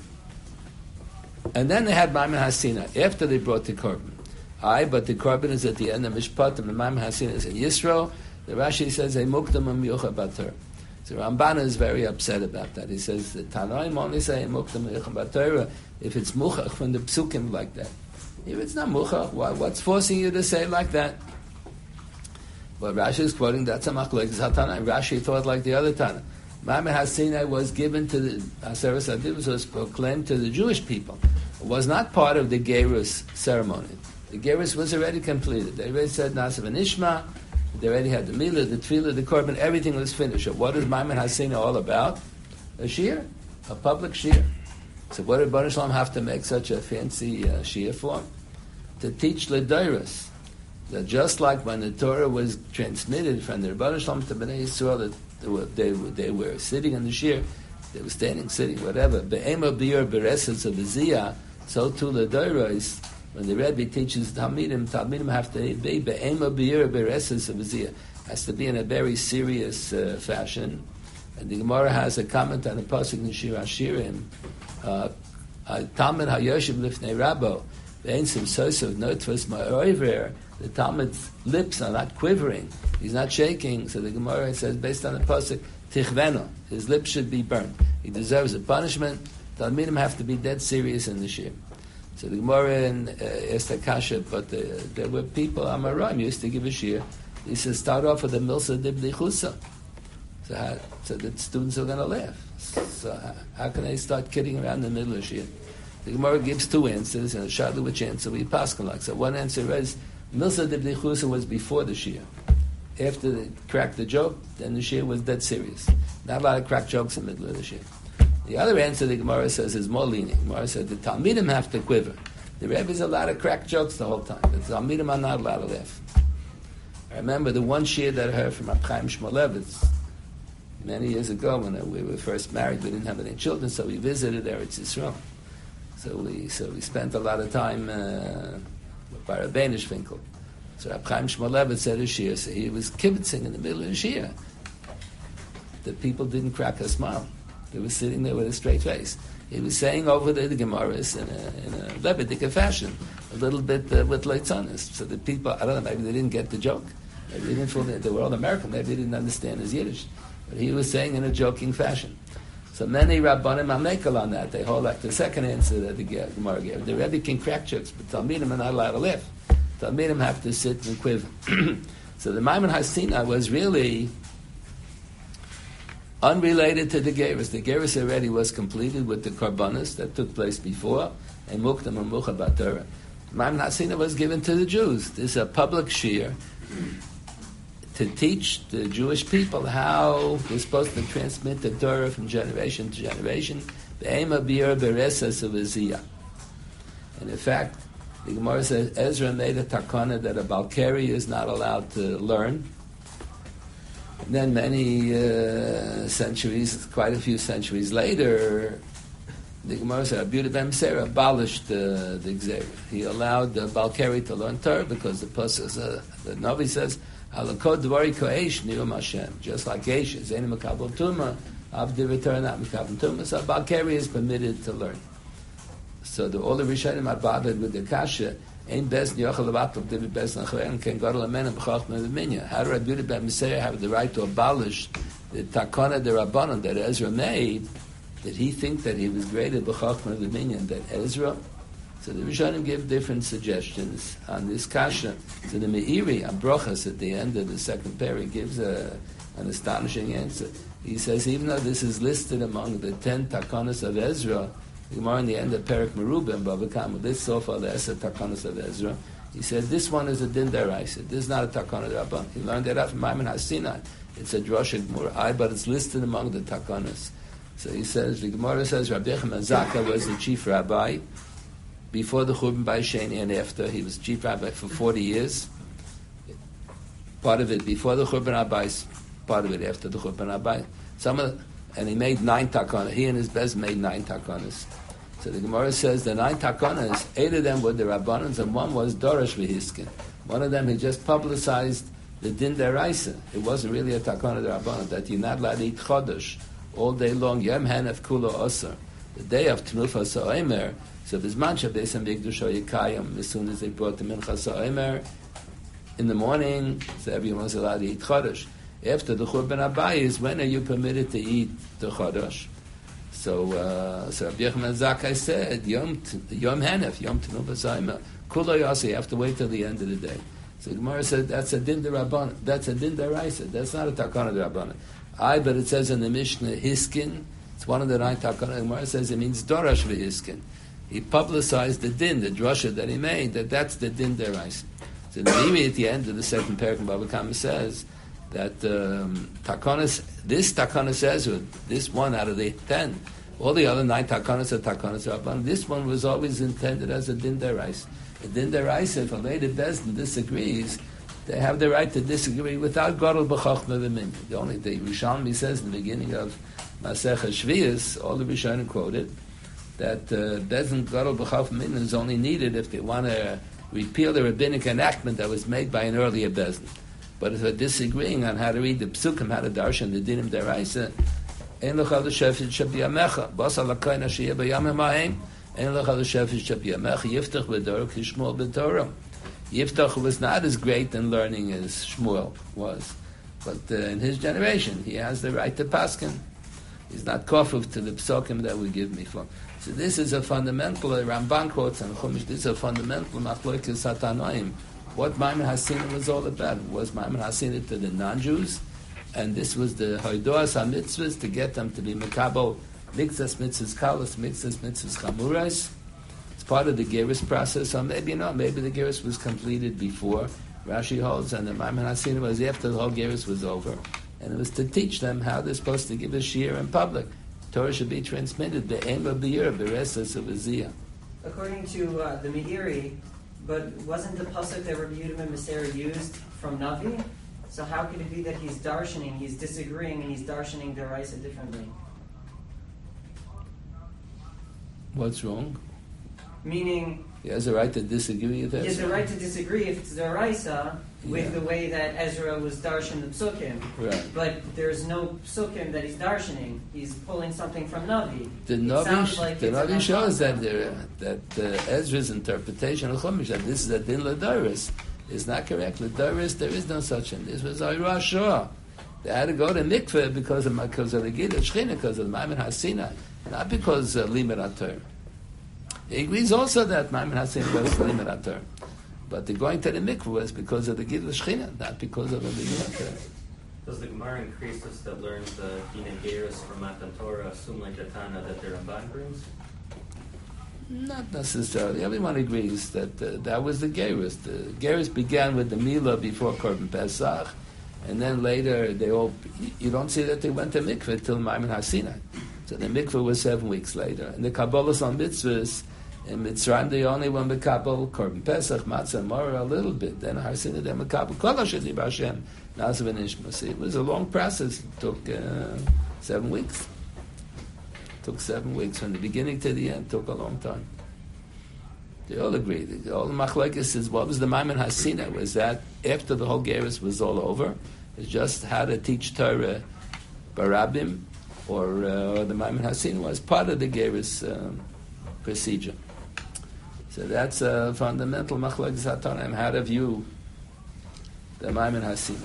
And then they had Maimon Hasina after they brought the Korban. Aye, but the Korban is at the end of Mishpat, and the Maimon Hasina is in Yisro. The Rashi says, "Ei mukdam miyucha bater." So Ramban is very upset about that. He says the Tanoim only say mukdam miyucha bater if it's muchach from the psukim like that. If it's not muchach, why, what's forcing you to say like that? But Rashi is quoting that's a machlokes hatana. Rashi thought like the other Tana. Maimon Hasina was given to the Aseres Adivus, was proclaimed to the Jewish people. It was not part of the Gerus ceremony. The Gerus was already completed. They already said Nasav and Ishma. They already had the Milah, the Tfilah, the Korban. Everything was finished. So what is Maimon Hasina all about? A shir, a public shir. So what did Baruch Shalom have to make such a fancy uh, shir for? To teach L'Dairos. That just like when the Torah was transmitted from the Rebbeinu Shalom to Bnei Yisrael, that they were, they, were, they were sitting in the shir, they were standing, sitting, whatever. Be'ema b'yor bereses of Ziyah, so too the Doros, when the Rebbe teaches Talmidim, Talmidim have to be be'ema b'yor bereses of Ziyah. Has to be in a very serious uh, fashion. And the Gemara has a comment on the pasuk in Shir Hashirim, Talmid hayoshiv lifnei Rabbo, ve'en sim sosav notvas ma'oiver. The Talmud's lips are not quivering. He's not shaking. So the Gemara says, based on the pasuk, tichveno, his lips should be burned. He deserves a punishment. Talmidim have to be dead serious in the shir. So the Gemara in uh, Estakasha, but the, there were people, Amarim used to give a shir. He says, start off with a milsa dibli chusa. So, how, so the students are going to laugh. So how, how can they start kidding around in the middle of shir? The Gemara gives two answers, and a shadlu which answer we paskin like. So one answer is, Milsa Dibli Chusa was before the Shia. After they cracked the joke, then the Shia was dead serious. Not a lot of crack jokes in the middle of the Shia. The other answer the Gemara says is more lenient. The Gemara said the Talmidim have to quiver. The Rebbe is a lot of crack jokes the whole time. The Talmidim are not allowed to laugh. I remember the one Shia that I heard from Reb Chaim Shmulevitz many years ago when we were first married. We didn't have any children, so we visited Eretz Yisrael. So we so we spent a lot of time uh, by Rabbeinu Shvinkel. So Reb Chaim Shmulevitz said a shir, so he was kibitzing in the middle of the shir. The people didn't crack a smile. They were sitting there with a straight face. He was saying over the, the Gemaras in a, in a Levitic fashion, a little bit uh, with leitzanis. So the people, I don't know, maybe they didn't get the joke. Maybe they didn't feel that they were all American. Maybe they didn't understand his Yiddish. But he was saying in a joking fashion. So many Rabbanim are makel on that. They hold like the second answer that the Gemara gave. The Rebbe can crack jokes, but Talmidim are not allowed to laugh. Talmidim have to sit and quiver. So the Maimon Hasina was really unrelated to the Gerus. The Gerus already was completed with the Korbanos that took place before, and Muktam and Mucha Batorah. Maimon Hasina was given to the Jews. This is a public shir to teach the Jewish people how they're supposed to transmit the Torah from generation to generation. And in fact, the Gemara says Ezra made a takana that a Balkari is not allowed to learn. And then many uh, centuries, quite a few centuries later, the Gemara said Rabbi Yehuda ben Meseira abolished uh, the Gzeira. He allowed the Balkari to learn Torah because the pasuk, uh, the Navi says, Halakot dvari ko'esh ni'um Hashem. Just like Eish is any makabel tumah, avdi v'torah not makabel tumah. So Balkari is permitted to learn. So the, all the Rishonim are bothered with the kasha. Ein best yochel levatov divi best nachrein ken gadol amenem b'chachma v'minya. How did Rabbi Yehuda ben Meseira have the right to abolish the takana de Rabbanon that Ezra made? Did he think that he was greater b'chachma v'minya than Ezra? So the Rishonim give different suggestions on this kasha. So the Meiri on Brochas at the end of the second parak gives a, an astonishing answer. He says, even though this is listed among the ten takanas of Ezra, the Gemara in the end of Perek Merubim, Bava Kama, this sofa the Eser takanas of Ezra, he said, this one is a din deraisa. This is not a takana d'Rabban. He learned that out from Maimon HaSinai. It's a drosha Gemara, but it's listed among the takanas. So he says, the Gemara says, Rabbi Yechim Azaka was the chief rabbi before the Churban Bayis Sheni and after. He was chief rabbi for forty years. Part of it before the Churban Abayis, part of it after the Churban Abayis. Some of the, and he made nine takanas. He and his best made nine takanas. So the Gemara says the nine takanas, eight of them were the Rabbanans and one was Dorosh V'Hiskin. One of them he just publicized the Din Deraisa. It wasn't really a takana d'Rabbanan that you're not allowed to eat chodesh all day long. Yom Hanef Kula Osar. The day of Tenufa Sa'omer. So if his mancha Beis HaMikdash Yikayim, as soon as they brought the Mincha Sa'omer in the morning, so everyone was allowed to eat chodesh. After the Churban Abayis, when are you permitted to eat the chodesh? So, uh, so Rabbi Yochanan Zakkai said, Yom Yom Hanef, Yom Tenufa Sa'omer. Kula Yasi, you have to wait till the end of the day. So the Gemara said that's a din d'Rabbanan. That's a din d'Oraisa. That's not a takana d'Rabbanan. I, but it says in the Mishnah Hiskin. It's one of the nine takana. The Gemara says it means Dorash v'Hiskin. He publicized the din, the drasha that he made. That that's the din d'Oraisa. So the Mimi at the end of the second paragraph, Bava Kama says that um, takanas. This takana says this one out of the ten. All the other nine takanas are takanas d'Rabbanan. This one was always intended as a din d'Oraisa. Then the Raisa, if a lady Bezdin disagrees, they have the right to disagree without Gadol B'Chachma V'Min. The only thing Rishalmi says in the beginning of Masechah Shvius, all the Rishonim quoted, that uh, Bezdin Gadol B'Chachma V'Min is only needed if they want to repeal the rabbinic enactment that was made by an earlier Bezdin. But if they're disagreeing on how to read the Psukim, how to darshan the Dinim Deraisa, Ein L'chal Shefet Shabiyamecha, Basa L'Kaina Shiyeh B'Yamim Ha'im, Yiftach was not as great in learning as Shmuel was, but uh, in his generation he has the right to paskin. He's not kofuf to the psokim that we give me for. So this is a fundamental, uh, Ramban quotes and Chumash, this is a fundamental machlokes hatanoim. What Maimon HaSinai was all about was Maimon HaSinai to the non-Jews, and this was the hoidoas ha-mitzvahs to get them to be mekabel Mitzvahs, mitzvahs, kalas, mitzvahs, mitzvahs, chamuras. It's part of the gerus process, or maybe not. Maybe the gerus was completed before. Rashi holds, and the Maimon HaSinai was after the whole gerus was over. And it was to teach them how they're supposed to give a shiur in public. Torah should be transmitted. The aim of the year, beresas of Aziyah. According to uh, the Meiri, but wasn't the pasuk that Rabbi Yehuda ben Beseira used from Navi? So how could it be that he's darshaning, he's disagreeing, and he's darshaning deraisa differently? What's wrong? Meaning, he has a right to disagree with Ezra. He has a right to disagree if it's deraisa with yeah. the way that Ezra was darshan the psukim. Right. But there's no psukim that he's darshaning. He's pulling something from Navi. The it Navi, like the Navi shows that there, that uh, Ezra's interpretation of Chumash that this is a din l'doros is not correct. L'doros, there is no such thing. This was Ayra Shua. They had to go to mikveh because of because of the Gid Shechina, because of the Maimon HaSinai. Not because of uh, Limud HaTorah. He agrees also that Maimon HaSinai was Limud HaTorah. But the going to the mikveh was because of the Gid Shechina, not because of the Limud HaTorah. Does the Gemara in Christus that learns the Dina Geras from Matan Torah assume like the Tana that they're Ramban brings? Not necessarily. Everyone agrees that uh, that was the Geras. The Geras began with the Milah before Korban Pesach, and then later they all, you don't see that they went to mikveh till Maimon HaSinai. So the mikveh was seven weeks later. And the Kabbalahs on mitzvahs, in Mitzrayim they only went to Kabbalah, Korban Pesach, Matzah, Morah a little bit. Then HaSinai, then Kabbalah, Kol HaSheni B'Hashem, Nazav and Ishmael. It was a long process. It took uh, seven weeks. It took seven weeks from the beginning to the end. It took a long time. They all agreed. All the machlokes is what was the Maimon HaSinai? Was that after the whole gerus was all over? It's just how to teach Torah barabim, or uh, the Maimon HaSinai was part of the gerus um, procedure. So that's a fundamental machlokes hatanaim, how to view the Maimon HaSinai.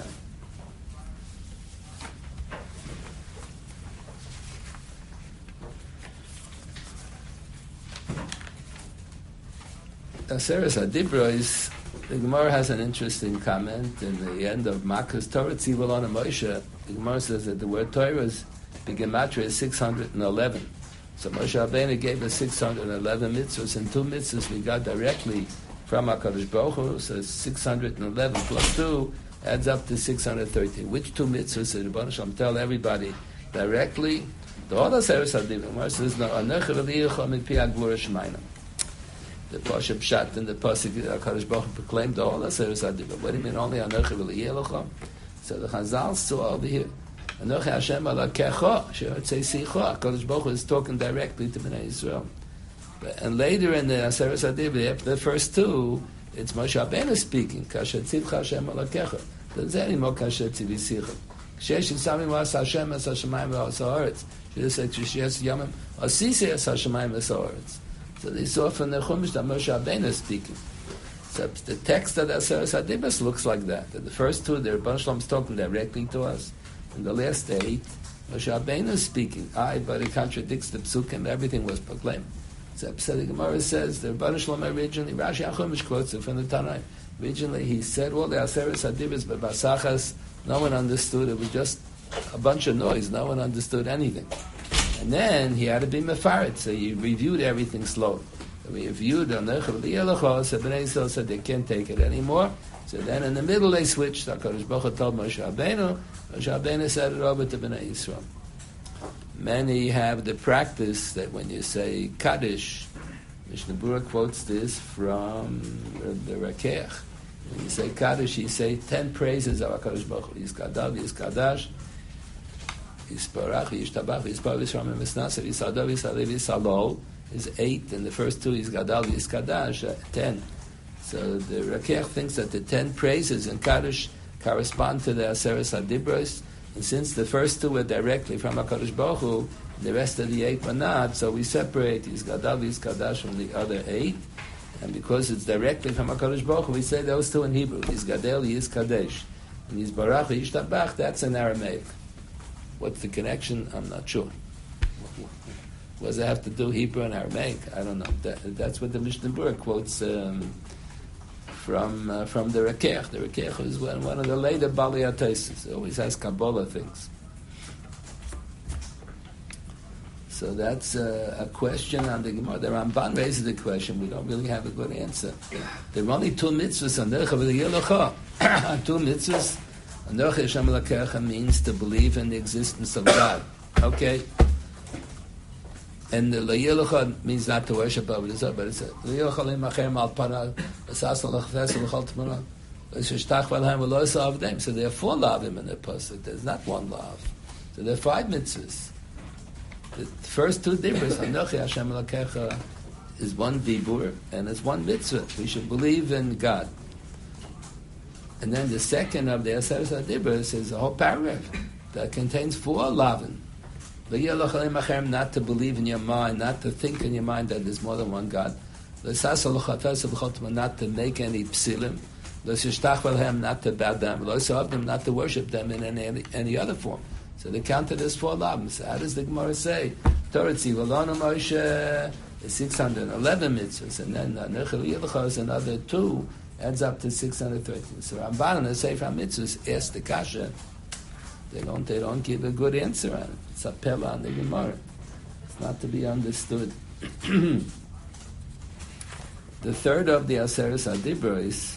Aseres HaDibros The Gemara has an interesting comment in the end of Makkah's Torah Tzivul on Moshe. The Gemara says that the word Torah is the gematria is six hundred eleven. So Moshe Rabbeinu gave us six hundred eleven mitzvahs, and two mitzvahs we got directly from HaKadosh Baruch Hu. So six hundred eleven plus two adds up to six hundred thirteen. Which two mitzvahs did Rebbeinu Shalom tell everybody directly? The Ola Seres Hadibah. Gemara says, "No, Anochi v'liyicha min pi ha'gvura shemaina." The Pasha Pshat and the Pasuk HaKadosh Baruch Hu proclaimed the Ola Seres Hadibah. What do you mean only Anochi v'liyicha? So the Chazal saw over here, Anochi Hashem alakecha, she'otzei sicha. HaKadosh Baruch Hu is talking directly to Bnei Yisrael. But, and later in the Seres Hadibah, after the first two, it's Moshe Rabbeinu speaking. Kasher tzivcha Hashem alakecha. Doesn't say anymore Kasher tzivi sicha. Shesh yisamim as Hashem as Hashemayim as Haaretz. She just said Shesh yamim asisi as Hashemayim as Haaretz. So they saw from the Chumash that Moshe Rabbeinu is speaking. So the text of the Aseres Hadibas looks like that. That the first two, the Rebbeinu Shalom is talking directly to us. And the last eight, Moshe Rabbeinu is speaking. Aye, but it contradicts the Psukim. Everything was proclaimed. So the Gemara says the Rebbeinu Shalom originally, Rashi HaChumash quotes it from the Tanai. Originally he said all the Aseres Hadibas, but Basachas, no one understood. It was just a bunch of noise. No one understood anything. And then he had to be mefaret, so he reviewed everything slowly. So we reviewed on the Yelacha, so Bnei Yisrael said they can't take it anymore. So then in the middle they switched. HaKadosh Baruch Hu told Moshe Rabbeinu, Moshe Rabbeinu said it over to Bnei Yisrael. Many have the practice that when you say Kaddish, Mishnah Berurah quotes this from the Rakeach. When you say Kaddish, you say ten praises of HaKadosh Baruch Hu. Yizkadav, Yizkadash, Yisparach, Yishtabach, Yispav, Yisram, Yisnasar, Yisadav, Yisalev, Yisalol is eight, and the first two is Gadal, Yiskadash, uh, ten. So the Rakeach thinks that the ten praises in Kaddish correspond to the Aseres Hadibros, and since the first two were directly from HaKadosh Baruch Hu, the rest of the eight were not, so we separate Yisgadal, Yiskadash from the other eight, and because it's directly from HaKadosh Baruch Hu, we say those two in Hebrew, Yisgadel, Yiskadesh, and Yisbarach, Yishtabach, that's in Aramaic. What's the connection? I'm not sure. What does it have to do Hebrew and Aramaic? I don't know. That, that's what the Mishnah Berurah quotes um, from uh, from the Rakeach. The Rakeach is one, one of the later Bali HaTosos. It always has Kabbalah things. So that's uh, a question on the Gemara. The Ramban raises the question. We don't really have a good answer. There are only two mitzvahs on the Yelocha. Two mitzvahs. Anochi Hashem Elokecha means to believe in the existence of God. Okay? And the Le'yelucha means not to worship over the but it's a Le'yelucha Le'machem Al Panal Esas L'chafes L'chol T'manah L'shishtach V'alhem V'loisa Avdem. So there are four lavim in the pasuk. There's not one lav. So there are five mitzvahs. The first two diburs, Anochi Hashem Elokecha, is one dibur and it's one mitzvah. We should believe in God. And then the second of the Aseres Hadibros is a whole paragraph that contains four lavin. Not to believe in your mind, not to think in your mind that there's more than one God. Not to make any psilim. Not to bow down. Not to worship them in any, any other form. So they counted as four lavim. So how does the Gemara say? Torah Tzivulonu Moshe is six hundred eleven mitzvahs, and then Nechel Yilcha is another two. Adds up to six hundred thirteen. So Ramban and the Sefer HaMitzvahs ask the kasha. They don't. They don't give a good answer on it. It's a pella on the Gemara. It's not to be understood. The third of the Aseres Hadibros,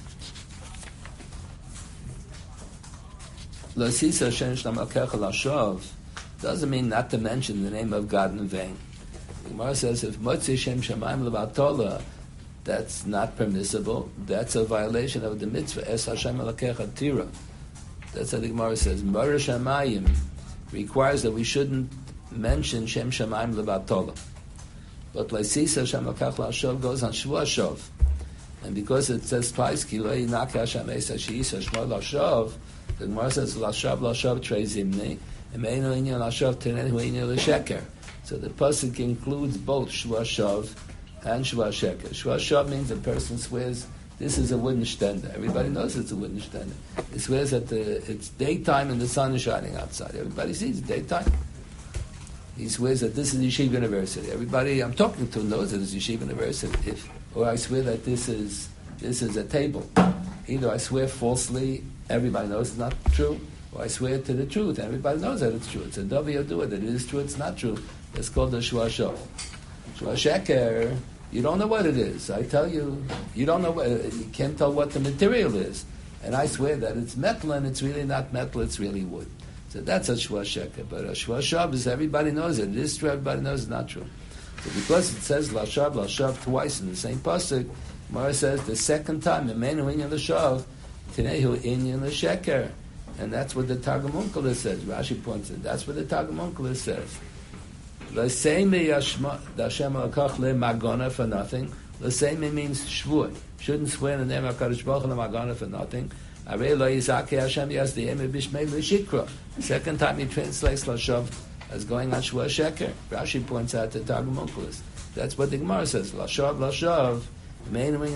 L'sisa Shem Shlam Alkecha Lashov, doesn't mean not to mention the name of God in vain. The Gemara says if Motzi Shem Shamayim Levatollah, that's not permissible. That's a violation of the mitzvah. Es Hashem Elokecha Tira. That's how the Gemara says. Mara Shamayim requires that we shouldn't mention Shem Shamayim Levatollah. But Leisisa Hashem Elokecha Lashov goes on Shvua Shov. And because it says twice, Ki lo yinaka Hashem Esa Sheisa Shmo Lashov, the Gemara says Lashov Lashov Trei Zimni, Emeinu Inyan Lashov Tenen Hu Inyan L'Sheker. So the pasuk includes both Shvua Shov and Shvua Sheker. Shvua Shov means a person swears this is a wooden stender. Everybody knows it's a wooden stender. He swears that the, it's daytime and the sun is shining outside. Everybody sees it's daytime. He swears that this is Yeshiva University. Everybody I'm talking to knows that it's Yeshiva University. If, or I swear that this is this is a table. Either I swear falsely, everybody knows it's not true, or I swear to the truth, everybody knows that it's true. It's a davar yodua that it is true, it's not true. It's called the shua shov. Shua sheker, you don't know what it is. I tell you, you don't know what, you can't tell what the material is. And I swear that it's metal and it's really not metal, it's really wood. So that's a shua sheker. But a shua shov is everybody knows it. It is true, everybody knows it's not true. So because it says lashav, lashav twice in the same pasuk, Mara says the second time, Emenu inyan l'shav, Tinehu inyan l'sheker. And that's what the Targum Onkelos says. Rashi points it. That's what the Targum Onkelos says. L'seimi yashma, Hashem alakach le'magona for nothing. L'seimi means shvuah. Shouldn't swear in the name of HaKadosh Baruch Hu le'magona for nothing. Arei lo yizakei Hashem yas di'emi b'shmei l'shikra. Second time he translates l'shav as going on shvuah sheker. Rashi points out the Targum Onkelos. That's what the Gemara says. L'shav, l'shav. Yeah, and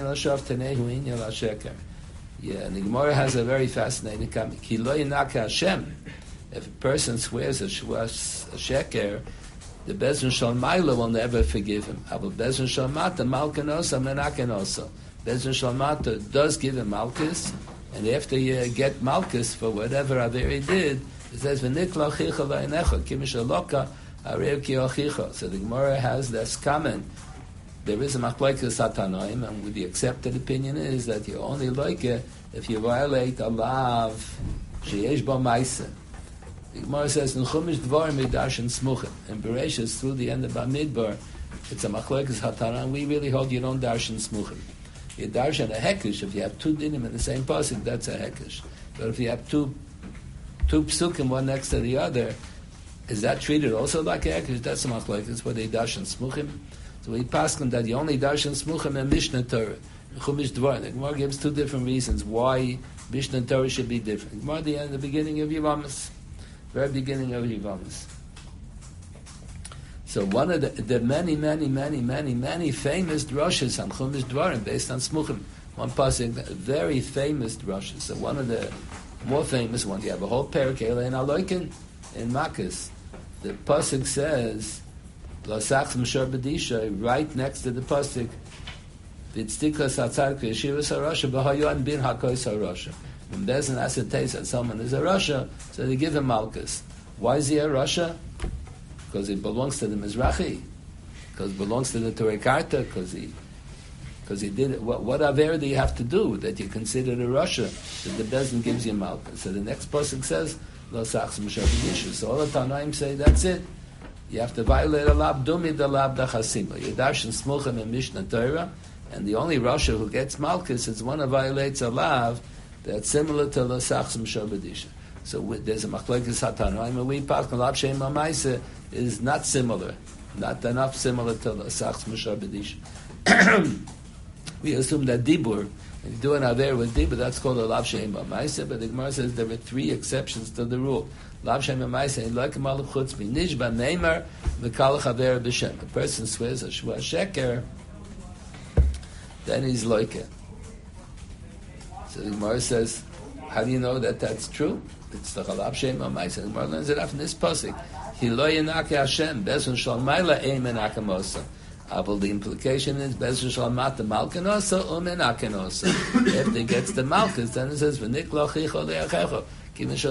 the Gemara has a very fascinating comment. If a person swears a sheker, the Bezin Shal Maila will never forgive him. But Bezin Shal Mata, Malkan also, Menakan also. Bezin Shal Mata does give him Malkus, and after you get Malkus for whatever Aver he did, it says, V'nikla chicha v'einecha, kimish aloka, arev ki ochicha. So the Gemara has this comment. There is a machlokes satanoim, and the accepted opinion is that you only like it if you violate a lav sheyesh bo ma'aseh. The Gemara says in Chumash Dvarim Darshan Smuchim, and Bereshis through the end of Bamidbar, it's a machlokes hatanoim. We really hold you don't darshan smuchim. You darshan a hekesh. If you have two dinim in the same pasuk, that's a hekesh. But if you have two two psukim one next to the other, is that treated also like a hekesh? That's a machlokes where they darshan smuchim. So we pass on that you only darshan smuchim and Mishnah Torah. Chumash Dvar. The Gemara gives two different reasons why Mishnah Torah should be different. Gemara at the end, the beginning of Yevamos, very beginning of Yevamos. So one of the, the many, many, many, many, many famous drushes on Chumash Dvarim based on smuchim. One pasuk, very famous drushes. So one of the more famous ones, you have a whole parak Elei and Aloikin in Makkos. The pasuk says. Right next to the pasuk, V'tzdikas hatzaddik v'yeshivas harasha b'hayon bin hakois harasha. When Bezin has a taste that someone is a Rasha, so they give him Malkus. Why is he a Rasha? Because he belongs to the Mizrachi, because it belongs to the Torah Karta, because he, because he did it. What, what aver do you have to do that you consider a Rasha that the Bezin gives you Malkus? So the next pasuk says, Lo sachs m'shav yishu. So all the Tanaim say that's it. You have to violate a lab dumi the lab dachasima. You darshan smuchim in Mishnah Torah, and the only Rasha who gets Malkus is one who violates a lab that's similar to the sachs m'shabedisha. So with, there's a machlokes hatanoim, and we pass on lab sheim ma'aser is not similar, not enough similar to the sachs m'shabedisha. We assume that dibur, when you do an aver with dibur, that's called a lab sheim ma'aser. But the Gemara says there are three exceptions to the rule. Lav Shem Ma'aseh like Malach Chutz Nishba Neimer V'Kal Chaver B'Shem. A person swears a shua sheker, then he's like it. So the Gemara says, how do you know that that's true? It's the Lav Shem Ma'aseh. The Gemara learns it after this pasuk. He lo yenake Hashem Bezun Shal Maila Ein Menakamosa. But the implication is Bezun Shal Mata Malkanosa or Menakanosa. If he gets the Malkus, then it says V'Nikla Chicho Le'achecho. Becomes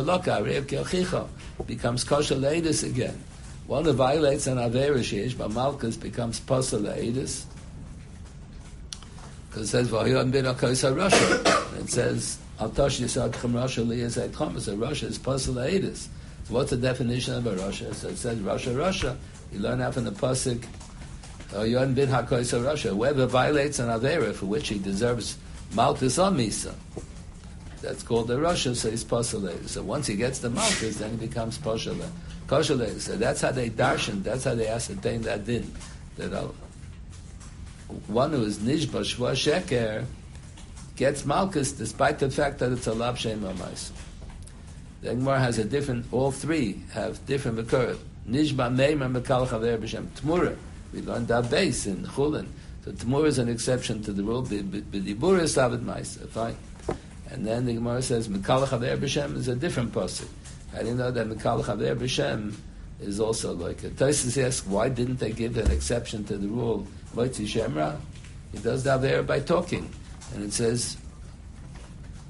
kosher leidus again. One who violates an averish but Malkus becomes pasal leidus. Because it says v'hoyon bin akoisa Russia. It says altosh yisad chem Russia liyazay chomas. A Russia is pasal leidus. So what's the definition of a Russia? So it says Russia, Russia. You learn out from the pasuk v'hoyon bin hakoisa Russia. Whoever violates an avera for which he deserves Malkus on misa. That's called the Rasha, so he's Pashalei. So once he gets the Malkus, then he becomes Pashalei. Pashalei. So that's how they darshan, that's how they ascertain that din. That uh, one who is Nishba Shva Sheker gets Malkus despite the fact that it's a Lab Shem Amais. The Gemara has a different, all three have different V'kur. Nishba Meimer Mekal Chaver B'Shem Tmura. We learned that base in Chulin. So Tmura is an exception to the rule. B'Dibur is David Maisa. Fine. And then the Gemara says, Mikal Chaver B'Shem is a different pasuk. I didn't know that Mikal Chaver B'Shem is also like it. Taisus asks, why didn't they give an exception to the rule? Moitzi Shemra, he does the Aver by talking. And it says,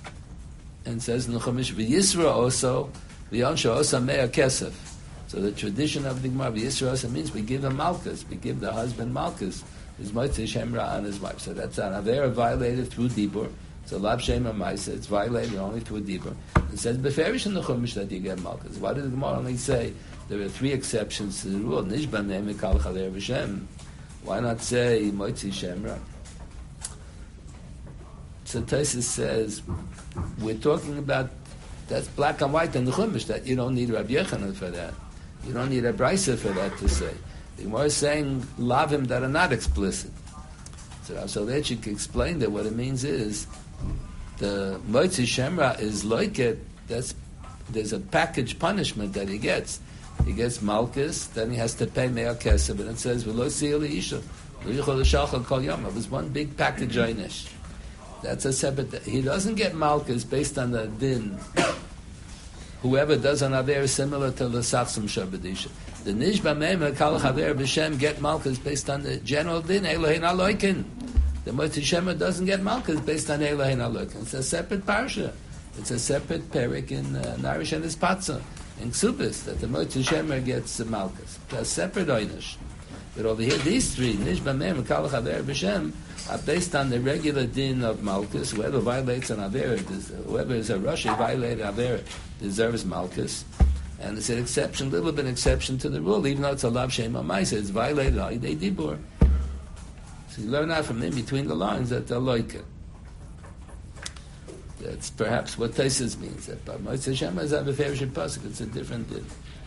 and says in the Chumash, V'yisra also, V'yonsha also mea kesef. So the tradition of the Gemara, V'yisra also means we give him malchus, we give the husband malchus, his motzei shemra on his wife. So that's an avera violated through dibur. So lav shema ma'isa, it's violated only through dibur. It says beferish in the Chumash that you get malchus. Why did the Gemara only say there are three exceptions to the rule? Nishba ne'em mikal chaler b'shem. Why not say motzei shemra? So Tosfos says, we're talking about, that's black and white in the Chumash, that you don't need Rabbi Yochanan for that. You don't need a brisa for that to say. The Gemara is saying lavim that are not explicit. So Rav Soloveitchik explained that what it means is the motzei shemra is like it, that's, there's a package punishment that he gets. He gets malchus, then he has to pay me'al kesef, and it says, v'lo siyah li'isha, lo yichol l'shalcha kol yom. It was one big package einish. That's a separate. He doesn't get malchus based on the din. Whoever does an aver is similar to the sachsum shabadisha. The nishba me'em kal chaver b'shem get malchus based on the general din elohein aloikin. The motzei shemra doesn't get malchus based on elohein aloikin. It's a separate parsha. It's a separate perik in uh, Narish and Ispatza in Ksubis that the motzei shemra gets uh, malchus. It's a separate oynish. But over here, these three nishba me'em kal chaver b'shem are based on the regular din of malchus. Whoever violates an aver, whoever is a Rashi violated aver, deserves malchus. And it's an exception, a little bit an exception to the rule, even though it's a lav shema ma'isa, it's violated ha'idei dibur. So you learn out from in between the lines that they're like it. That's perhaps what Tosfos means. That by motzei shema is a beferish pasuk. It's a different din.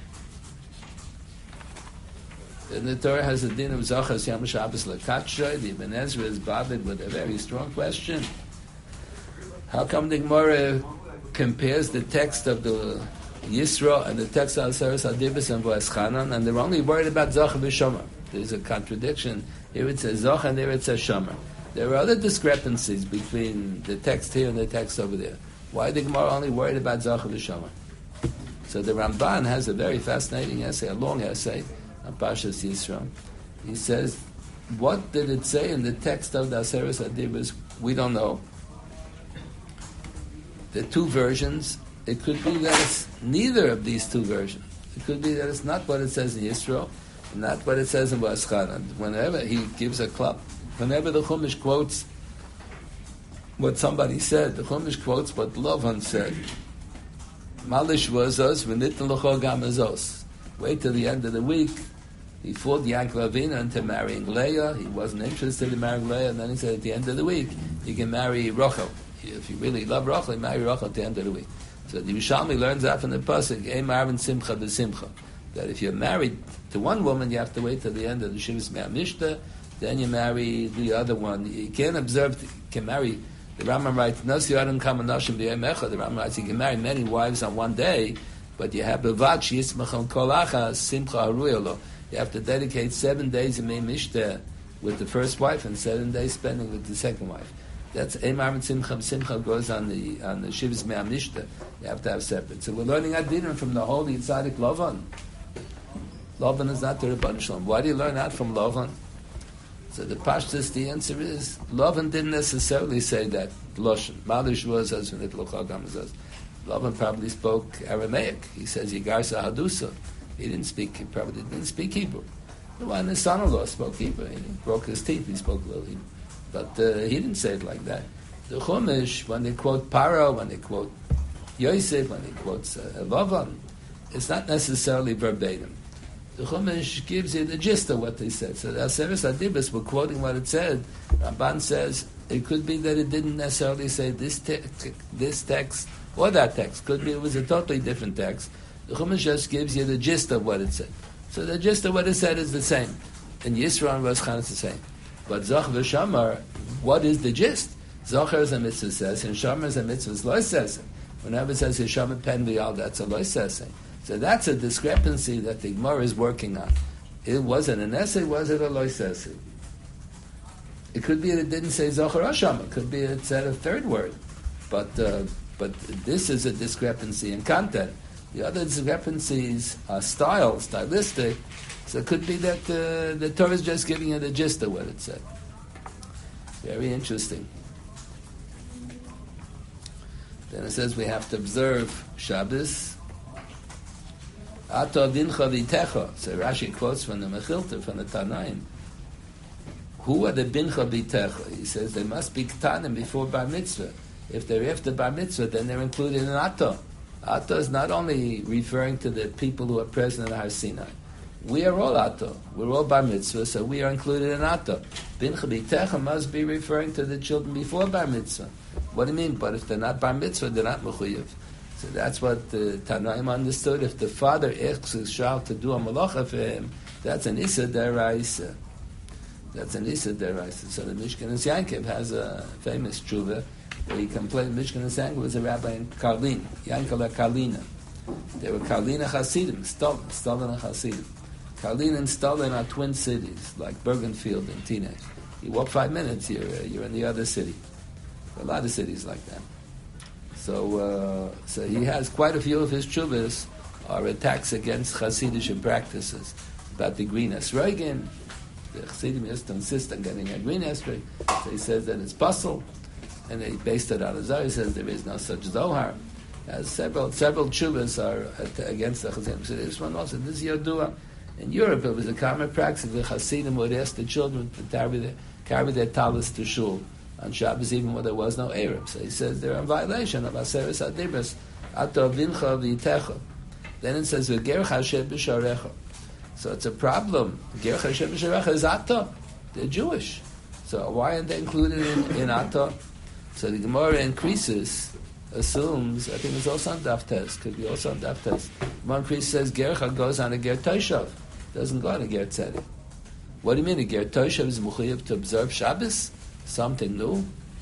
Then the Torah has a din of Zachas Yom Shabbos L'Katshoi. The Ibn Ezra is bothered with a very strong question. How come the Gemara compares the text of the Yisro and the text of Aseres Adibus and V'eschanan, and they're only worried about Zach v'Shomer? There's a contradiction. Here it says Zach and there it says Shomer. There are other discrepancies between the text here and the text over there. Why the Gemara only worried about Zach v'Shomer? So the Ramban has a very fascinating essay, a long essay, on Parshas Yisro. He says, what did it say in the text of the Aseres Adibus? We don't know. The two versions, it could be that it's neither of these two versions. It could be that it's not what it says in Yisro, not what it says in V'eschanan. Whenever he gives a klap, whenever the Chumash quotes what somebody said, the Chumash quotes what Lavan said. Malish was us, v'nitn l'cho gam azos. Wait till the end of the week. He fooled Yaakov Avinu into marrying Leah. He wasn't interested in marrying Leah, and then he said at the end of the week, you can marry Rachel. If you really love Rachel, marry Rachel at the end of the week. So the Yerushalmi learns that from the pasuk, Ein marvin simcha b'simcha, that if you're married to one woman, you have to wait till the end of the Shivas Me'amishta, then you marry the other one. You can't observe, you can marry, the Rambam writes, Nasi Adam Kamanashim B'Yemecha, the Rambam writes, you can marry many wives on one day, but you have Bevad Sh'yismachon Kolacha Simcha Haruyolo. You have to dedicate seven days in Mei Mishta with the first wife and seven days spending with the second wife. That's Eimar and Simcha. Simcha goes on the on the Shivas Me'amishta. You have to have separate. So we're learning Adinah from the holy Tzaddik Lavan. Lavan is not the Rebbeinu Shalom. Why do you learn that from Lavan? So the Pashtus, the answer is, Lavan didn't necessarily say that Loshen. Malish was as when it Lochagam as Lavan probably spoke Aramaic. He says Yigarsa Hadusa. He didn't speak, he probably didn't speak Hebrew. The one his son-in-law spoke Hebrew. He broke his teeth, he spoke a little Hebrew. But uh, he didn't say it like that. The Chumash, when they quote Paro, when they quote Yosef, when they quote uh, Lavan, it's not necessarily verbatim. The Chumash gives you the gist of what they said. So the Aseres Adibus were quoting what it said. Ramban says it could be that it didn't necessarily say this, te- this text or that text. Could be it was a totally different text. The Chumash just gives you the gist of what it said. So the gist of what it said is the same. In Yisro and V'eschanan it's the same. But Zach v'Shamar, what is the gist? Zachar is a mitzvah says, and Shamar is a mitzvah lo says. Whenever it says Yishamar pen v'yal, that's a lo says. So that's a discrepancy that the Gemara is working on. It wasn't an essay, was it a lo says? It could be that it didn't say Zachar or Shamar. It could be it said a third word. But uh, but this is a discrepancy in content. The other discrepancies are style, stylistic. So it could be that uh, the Torah is just giving you the gist of what it said. Very interesting. Then it says we have to observe Shabbos. Ato vincha v'itecha. So Rashi quotes from the Mechilta, from the Tanaim. Who are the bincha v'itecha? He says they must be ketanim before bar mitzvah. If they're after bar mitzvah, then they're included in Ato. Ato is not only referring to the people who are present at Har Sinai. We are all Ato. We're all bar mitzvah, so we are included in Ato. Bincha v'itecha must be referring to the children before bar mitzvah. What do you mean? But if they're not bar mitzvah, they're not mechuyev. So that's what the Tanaim understood. If the father asks his child to do a malacha for him, that's an Issa Deraisa. That's an Issa Deraisa. So the Mishkanas Yankiv has a famous tshuva where he complained. Mishkanas Yankiv was a rabbi in Karlin, Yankel Karlina. They were Karlina Hasidim, Stalin, Stalin and Hasidim. Karlin and Stalin are twin cities, like Bergenfield and Teenage. You walk five minutes, you're, uh, you're in the other city. A lot of cities like that. So, uh, so he has quite a few of his tshuvas are attacks against Hasidic practices about the green esrogim. The Hasidim used to insist on getting a green esrog. So he says that it's puzzle, and he based it on a Zohar. He says there is no such Zohar. As several several tshuvas are at, against the Hasidim. So this one also, this is Yodua. In Europe, it was a common practice. The Hasidim would ask the children to carry their, carry their talis to shul on Shabbos, even when there was no Erev. So he says they're in violation of Aseres Adibras. Ato vincha v'itecha. Then it says v'gerech Hashem b'sharecha. So it's a problem. Gerech Hashem b'sharecha is Ato. They're Jewish. So why aren't they included in, in Ato? So the Gemara increases, assumes, I think it's also on Daf Tes, could be also on Daf Tes. Gemara increases says Gerecha goes on a Ger Toshav. Doesn't go on a Ger Tzedek. What do you mean a Ger Toshav is mechuyev to observe Shabbos? Something new.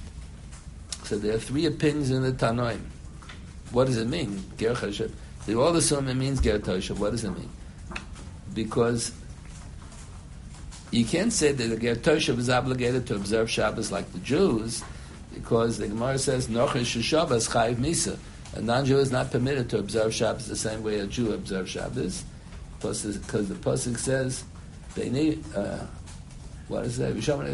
So there are three opinions in the Tanoim. What does it mean? Ger Hashem. They all assume it means Ger Toshav. What does it mean? Because you can't say that the Ger Toshav is obligated to observe Shabbos like the Jews, because the Gemara says Nochesh Shabbos Chayiv Misa. A non-Jew is not permitted to observe Shabbos the same way a Jew observes Shabbos, because the pasuk says Beini. Uh, What is that?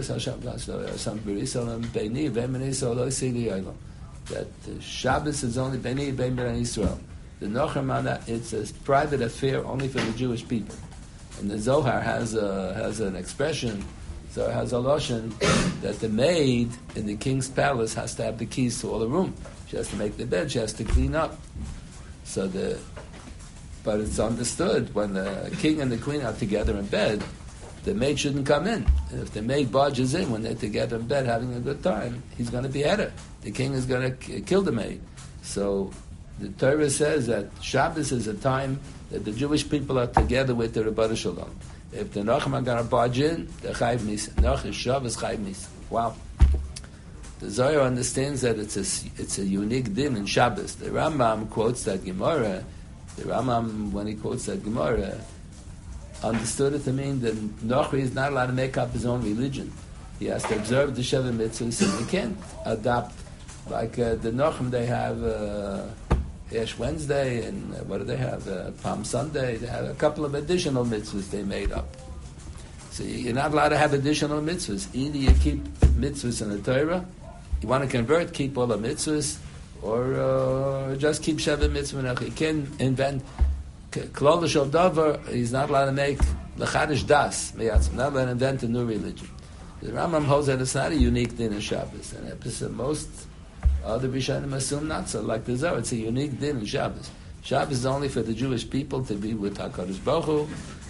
That uh, Shabbos is only Beni Ben Ben Israel. The Nochemana, it's a private affair only for the Jewish people. And the Zohar has a, has an expression, Zohar has a lotion, that the maid in the king's palace has to have the keys to all the room. She has to make the bed, she has to clean up. So the, but it's understood when the king and the queen are together in bed, the maid shouldn't come in. And if the maid barges in when they're together in bed having a good time, he's going to behead her. The king is going to k- kill the maid. So the Torah says that Shabbos is a time that the Jewish people are together with the Rebbeinu Shalom. If the Nachem are going to barge in, they're Chayiv Nisa. Nach Shabbos Chayiv Nisa. Wow. The Zohar understands that it's a, it's a unique din in Shabbos. The Rambam quotes that Gemara. The Rambam, when he quotes that Gemara, understood it to mean that Nochri is not allowed to make up his own religion. He has to observe the Sheva Mitzvahs, and he can't adopt, like uh, the Nochem, they have uh, Ash Wednesday, and uh, what do they have, uh, Palm Sunday, they have a couple of additional mitzvahs they made up. So you're not allowed to have additional mitzvahs. Either you keep mitzvahs in the Torah, you want to convert, keep all the mitzvahs, or uh, just keep Sheva Mitzvah. You can't invent Klal Shel Davar, he's not allowed to make Lechadish Das, not allowed to invent a new religion. The Rambam holds that it's not a unique din in Shabbos, and most other Rishonim assume not so. Like the Zohar, it's a unique din in Shabbos. Shabbos is only for the Jewish people to be with HaKadosh Baruch Hu.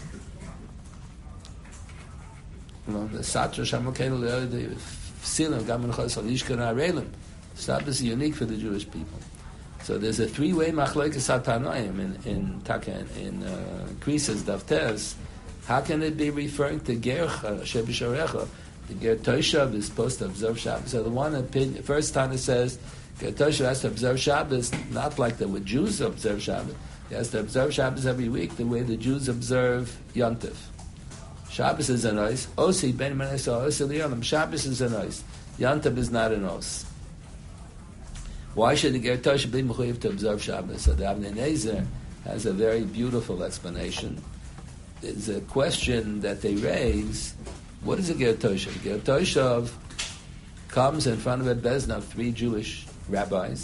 You know, the Satra Shamokenu, the Silim, Gamin Chosal, Yishkan Arelim. Shabbos is unique for the Jewish people. So there's a three-way machlokes hatanoim in in Taka in uh, Krisis Daftes. How can it be referring to Gerech Shebisharecha? The Ger Toshav is supposed to observe Shabbos. So the one opinion, first time it says Ger Toshav has to observe Shabbos, not like the way Jews observe Shabbos. He has to observe Shabbos every week the way the Jews observe Yontif. Shabbos is an os. Osi ben Menesah Osi Liyonim. Shabbos is an os. Yontif is not an os. Why should the Ger Toshav be mechuyev to observe Shabbos? So the Avnei Nezer has a very beautiful explanation. There's a question that they raise. What is a Ger Toshav? Ger Toshav comes in front of a bezna of three Jewish rabbis,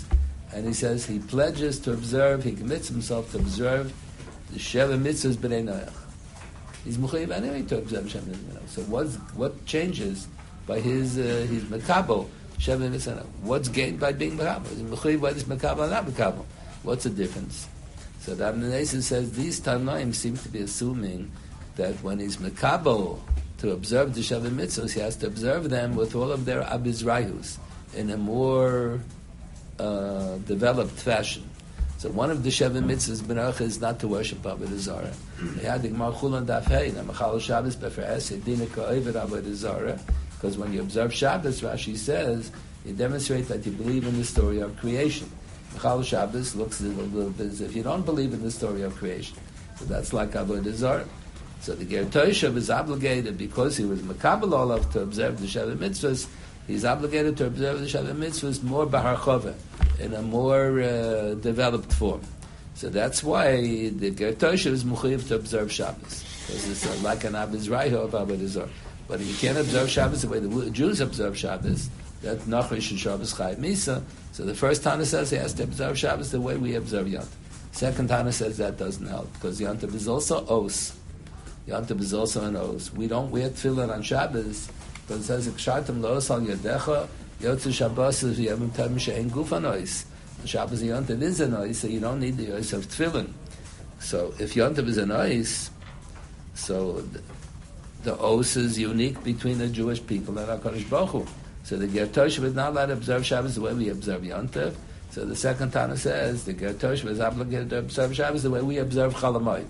And he says he pledges to observe, he commits himself to observe the Sheva Mitzvahs B'nai Noach. He's Mechuyev anyway to observe Sheva Mitzvahs. So what's, what changes by his uh, his Makabel, Sheva Mitzvahs? What's gained by being Makabel? Is Mechuyev whether it's Makabel or not Makabel? What's the difference? So the Abnei Nessim says these Tanoim seem to be assuming that when he's Makabel to observe the Sheva Mitzvahs, he has to observe them with all of their Abizrayus in a more uh, developed fashion. So one of the Sheva Mitzvahs B'nai is not to worship Avodah Zarah. Had the Gemara Chulin Daf Hey, Machal Shabbos Beferes Yedina Ka'Ovid Avodah Zarah, because when you observe Shabbos, Rashi says you demonstrate that you believe in the story of creation. Machal Shabbos looks a little bit as if you don't believe in the story of creation. So that's like Avodah Zarah. So the Ger Toshav is obligated, because he was Makabel Olav, to observe the Sheva Mitzvahs. He's obligated to observe the Sheva Mitzvahs more B'harchova, in a more uh, developed form. So that's why the Ger Toshav is Mechuyev to observe Shabbos, because it's uh, like an Abizrayah of Avodah Zarah. But if you can't observe Shabbos the way the Jews observe Shabbos, that's Nachrish and Shabbos Chayiv Misa. So the first Tana says he has to observe Shabbos the way we observe Yom Tov. Second Tana says that doesn't help, because Yom Tov is also Os. Yom Tov is also an Os. We don't wear tefillin on Shabbos, but it says, Kshartam lo'os al yadecha, yotzu Shabbos v'yevim tevim she'en guf anois. Shabbos and Yom Tov is an ois, so you don't need the ois of tefillin. So if Yom Tov is an ois, so the, the os is unique between the Jewish people and HaKadosh Baruch Hu. So the Ger Toshav is not allowed to observe Shabbos the way we observe Yom Tov. So the second Tana says the Ger Toshav is obligated to observe Shabbos the way we observe Chol HaMoed.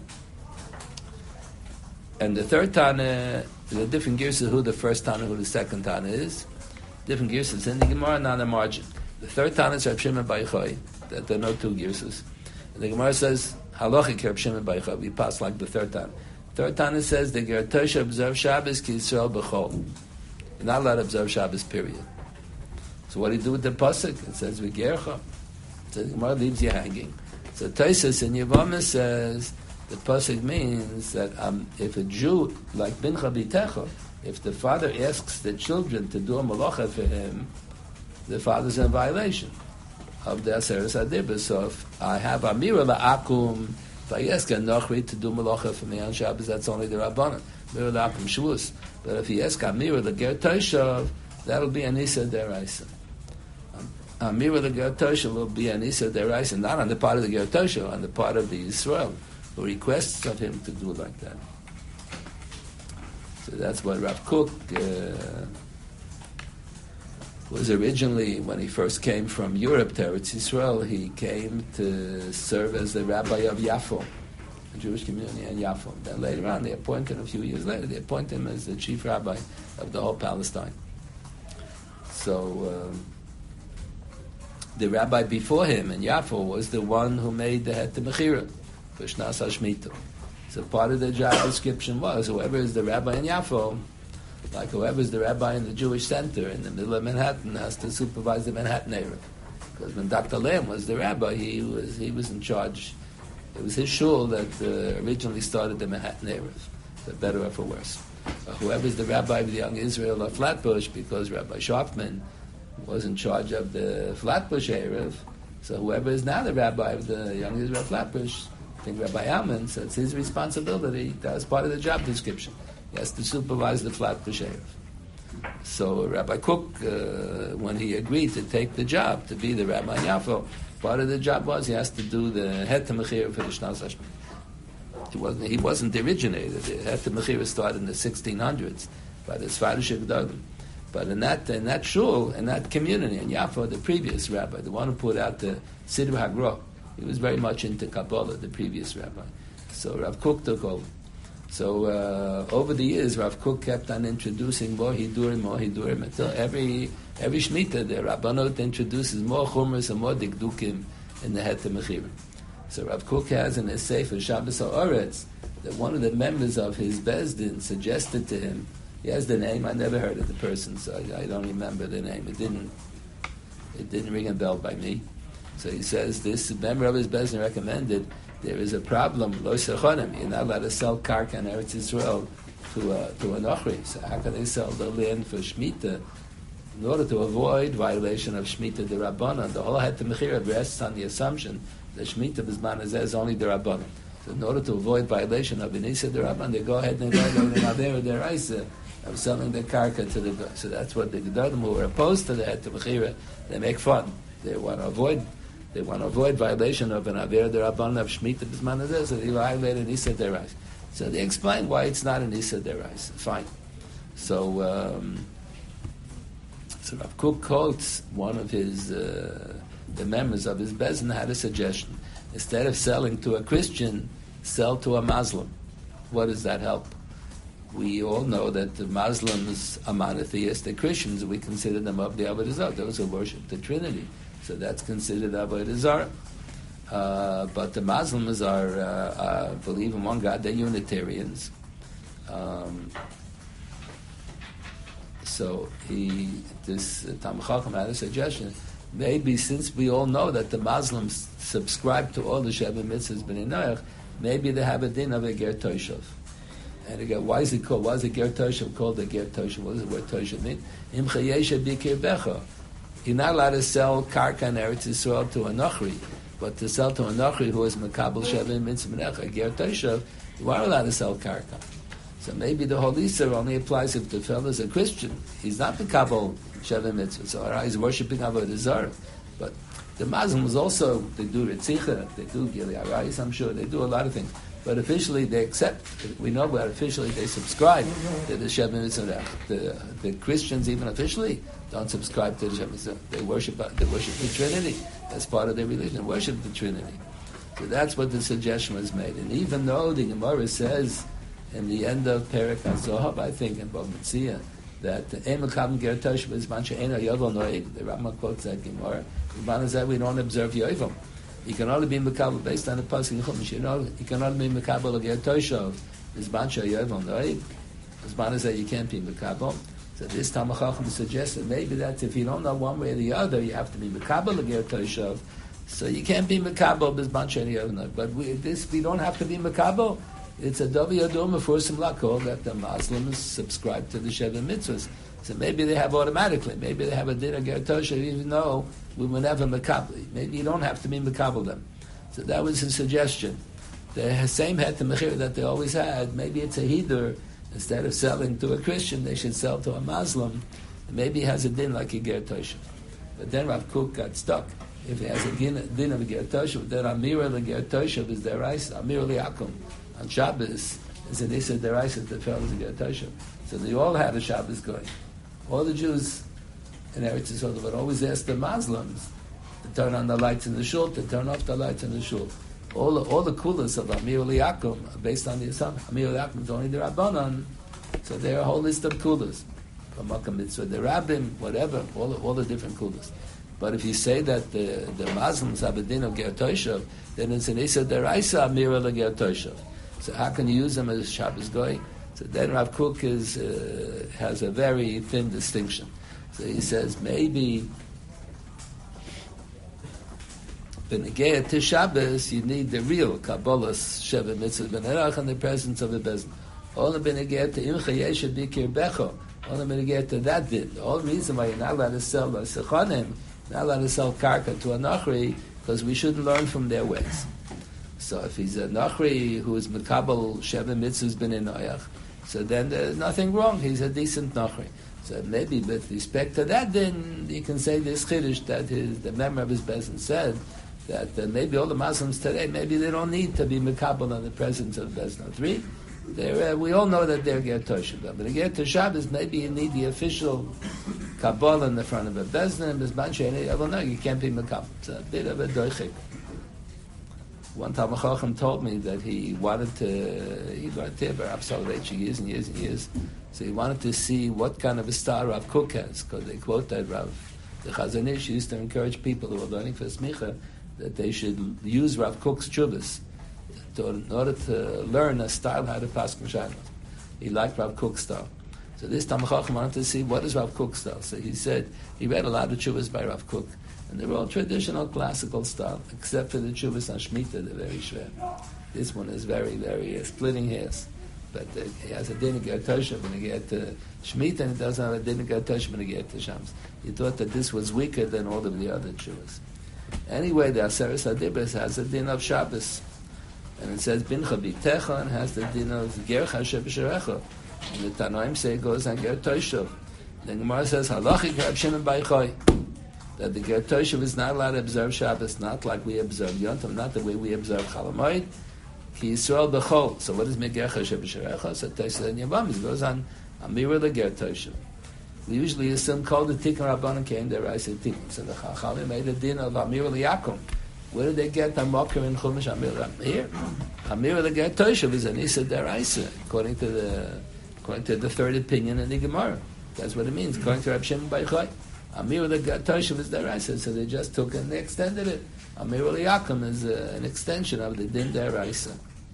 And the third Tana, the different gears of who the first Tana, who the second Tana is. Different gears is in the Gemara and on the margin. The third Tana is Reb Shimon Bar Yochai, that there are no two gears. And the Gemara says, Halachic Reb Shimon Bar Yochai, we pass like the third Tana. Third Tana says, the Ger Toshav observe Shabbos ki Yisrael b'chol. You're not allowed to observe Shabbos, period. So what do you do with the Pasuk? It says, V'gercha. So the Gemara leaves you hanging. So Tosfos in Yevamah says, the pasuk means that um, if a Jew, like Bincha B'techa, if the father asks the children to do a malacha for him, the father's in violation of the Aseres Adibah. So if I have Amira La'akum, if I ask a Nochri to do malacha for me on Shabbos, that's only the Rabbanan. Amira La'akum Shavuos. But if he asks Amira L'ger Toshav, that'll be an Issa Deraisa. Amira L'ger Toshav will be an Issa Deraisa, not on the part of the Ger Toshav, on the part of the Yisrael, who requests of him to do like that. So that's what Rav Kook uh, was originally, when he first came from Europe to Eretz Yisrael, he came to serve as the rabbi of Yafo, the Jewish community in Yafo. Then later on, they appointed him, a few years later, they appointed him as the chief rabbi of the whole Palestine. So uh, the rabbi before him in Yafo was the one who made the Het Mechira, Shnas HaShmita. So part of the job description was whoever is the rabbi in Yafo, like whoever is the rabbi in the Jewish Center in the middle of Manhattan, has to supervise the Manhattan area. Because when Doctor Lamb was the rabbi, he was he was in charge. It was his shul that uh, originally started the Manhattan area, for better or for worse. Uh, whoever is the rabbi of the Young Israel of Flatbush, because Rabbi Sharfman was in charge of the Flatbush area, so whoever is now the rabbi of the Young Israel of Flatbush, I think Rabbi Alman, so it's his responsibility. That's part of the job description. He has to supervise the Flatbush area. So Rabbi Kook, uh, when he agreed to take the job to be the rabbi in Yafo, part of the job was he has to do the Het Mechira for the Shnas HaShmita. He wasn't, he wasn't the originator. The Het Mechira started in the sixteen hundreds by the Sfardische Gedolim. But in that in that shul, in that community in Yafo, the previous rabbi, the one who put out the Siddur HaGro, he was very much into Kabbalah, the previous rabbi. So Rav Kook took over. So uh, over the years, Rav Kook kept on introducing more Hidurim, more Hidurim, until every every Shemitah, the Rabbanot introduces more Chumras and more Dikdukim in the Het Mechira. So Rav Kook has in his Sefer Shabbos HaOretz that one of the members of his Bezdin suggested to him, he has the name, I never heard of the person, so I, I don't remember the name. It didn't it didn't ring a bell by me. So he says this member of his Bezdin recommended there is a problem, lo sechonim, you're not allowed to sell karka in Eretz Yisrael to a, to a nochri. So how can they sell the land for Shemitah in order to avoid violation of Shemitah D'Rabbanan, the whole Het Mechira rests on the assumption that Shemitah B'zman Hazeh is only D'Rabbanan. So in order to avoid violation of Inisa D'Rabbanan, they go ahead and go to the Naver D'Raisa of selling the karka to the guy. So that's what the Gedolim who are opposed to the Het Mechira, they make fun. They want to avoid they want to avoid violation of an Aver D'Rabbanan of Shemitah B'zman Hazeh, so they violate an Isa D'Raisa. So they explain why it's not an Isa D'Raisa. Fine. So, um, so Rav Kook quotes one of his, uh, the members of his Bezin had a suggestion. Instead of selling to a Christian, sell to a Muslim. What does that help? We all know that the Muslims are monotheistic. Christians, we consider them of the Avodah Zarah, those who worship the Trinity. So that's considered Avodah Zarah. Uh, but the Muslims are, uh, uh, believe in one God, they're Unitarians. Um, So he, this uh, Tam Chacham had a suggestion. Maybe since we all know that the Muslims subscribe to all the Sheva Mitzvahs B'nai Noach, maybe they have a din of a Ger Toshav. And again, why is it called? Why is a Ger Toshav called a Ger Toshav? What does the word Toshav mean? Im Chayesha Bikir Becha. You're not allowed to sell karka and Eretz Yisrael to a Nochri, but to sell to a Nochri who is Makabel Sheva Mitzvah B'nai Noach, a Ger Toshav, you are allowed to sell karka. So maybe the whole Isser only applies if the fellow is a Christian. He's not the Kabul Sheva Mitzvah, so he's worshipping Avodah Zarah. But the Muslims also, they do Ritzicha, they do Gili Arayis, I'm sure, they do a lot of things. But officially they accept, we know that officially they subscribe to the Sheva Mitzvah. The, the Christians even officially don't subscribe to the Sheva Mitzvah. They worship, they worship the Trinity. That's part of their religion, worship the Trinity. So that's what the suggestion was made. And even though the Gemara says, in the end of Perek HaZohav, I think, in Bava Metzia, that Ein Mekabel Ger Toshav B'zman she'eino Yovel Noeg. The Rambam quotes that Gemara. B'zman Hazeh we don't observe Yovel. You can only be Mekabel based on the pasuk in Chumash. You know, you can only be Mekabel Ger Toshav B'zman she'yovel Noeg. B'zman Hazeh you can't be Mekabel. So this Tam Chacham suggested maybe that if you don't know one way or the other, you have to be Mekabel Ger Toshav. So you can't be Mekabel B'zman she'yovel Noeg. But we, this we don't have to be Mekabel. It's a Davi Adoma for some Lakol that the Muslims subscribe to the Sheva Mitzvahs. So maybe they have automatically. Maybe they have a din of Ger Toshav even though we were never Mekabel. Maybe you don't have to be Mekabel them. So that was his suggestion. The same Het Mechira that they always had, maybe it's a Hidur. Instead of selling to a Christian, they should sell to a Muslim. Maybe he has a din like a Ger Toshav. But then Rav Kook got stuck. If he has a din, din of a Ger Toshav, then Amira the Ger Toshav is their rice. Amira Liakum. On Shabbos, is an Issa Deraisa that fellows in Ger Toshav. So they all had a Shabbos going. All the Jews in Eretz Yisrael would always ask the Muslims to turn on the lights in the shul, to turn off the lights in the shul. All the, all the kulas of Amir Liakum are based on the assumption. Amir Liakum is only the Rabbanon, so there are a whole list of kulas. From Makkah Mitzvah, the Rabbim, whatever, all the, all the different kulas. But if you say that the, the Muslims have a din of Ger Toshav, then it's an Issa Deraisa Amir Ger Toshav. So how can you use them as Shabbos Goy? So then Rav Kook is, uh, has a very thin distinction. So he says maybe B'negea to Shabbos you need the real Kabbalah's Sheva Mitzvah B'nerach in the presence of the Bezin. Only B'negea to Im Chayesha B'kir Becho. Only B'negea to that din. The whole reason why you're not allowed to sell a Sechonim, not allowed to sell Karka to a Nachri, because we shouldn't learn from their ways. So if he's a Nachri who is Mekabel Sheva Mitzvahs B'nai Noach, so then there's nothing wrong. He's a decent Nachri. So maybe with respect to that, then you can say this Chiddush that his, the member of his Bezin said that uh, maybe all the Muslims today, maybe they don't need to be Mekabel in the presence of Bezin. Three, uh, we all know that they're Ger Toshav. But to get to Shabbos, maybe you need the official Kabbalah in the front of a Bezin, and Bezman Sheni, well, no, you can't be Mekabel. It's a bit of a doichik. One Talmid Chacham told me that he wanted to, he wanted to, perhaps over years and years and years, so he wanted to see what kind of a star Rav Kook has, because they quote that Rav, the Chazon Ish used to encourage people who were learning for Smicha that they should use Rav Kook's Chuvas to, in order to learn a style how to pass Mishayla. He liked Rav Kook's style. So this Talmid Chacham wanted to see what is Rav Kook's style. So he said, he read a lot of Chuvas by Rav Kook. And they're all traditional classical style, except for the Chuvas on Shemitah, they're very shver. This one is very, very uh, splitting hairs. but uh, he has a din of Ger Toshav when he get to Shemitah, and he doesn't have a din of Ger Toshav when he get to Shams. He thought that this was weaker than all of the other Chuvas. Anyway, the Aseres Adibas has a din of Shabbos. And it says, Bincha Bitecha, and has the din of Gercha Shebesherecha. And the Tanoim say it goes on Ger Toshav. The Gemara says, Halachik Rab Shimon Bar Yochai, that the Ger Toshav is not allowed to observe Shabbos, not like we observe Yontam, not the way we observe Chol Hamoed. Ki Yisrael B'chol. So what is Gercha Shebesherecha? So Toshav and Yavamis goes on Amira the Ger Toshav. We usually assume called the Tikkun Rabbanan came there, I said Tikkun. So the Chachamim made a din of Amira L'Yakum. Where did they get the Mokker in Chumash Amira? Here. Amira the Ger Toshav is an Issa Deraisa, according to the according to the third opinion in the Gemara. That's what it means, according to Rab Shimon Bar Yochai. Amira the Ger Toshav is Deraisa, so they just took and they extended it. Amira L'Yakum is uh, an extension of the Din Deraisa.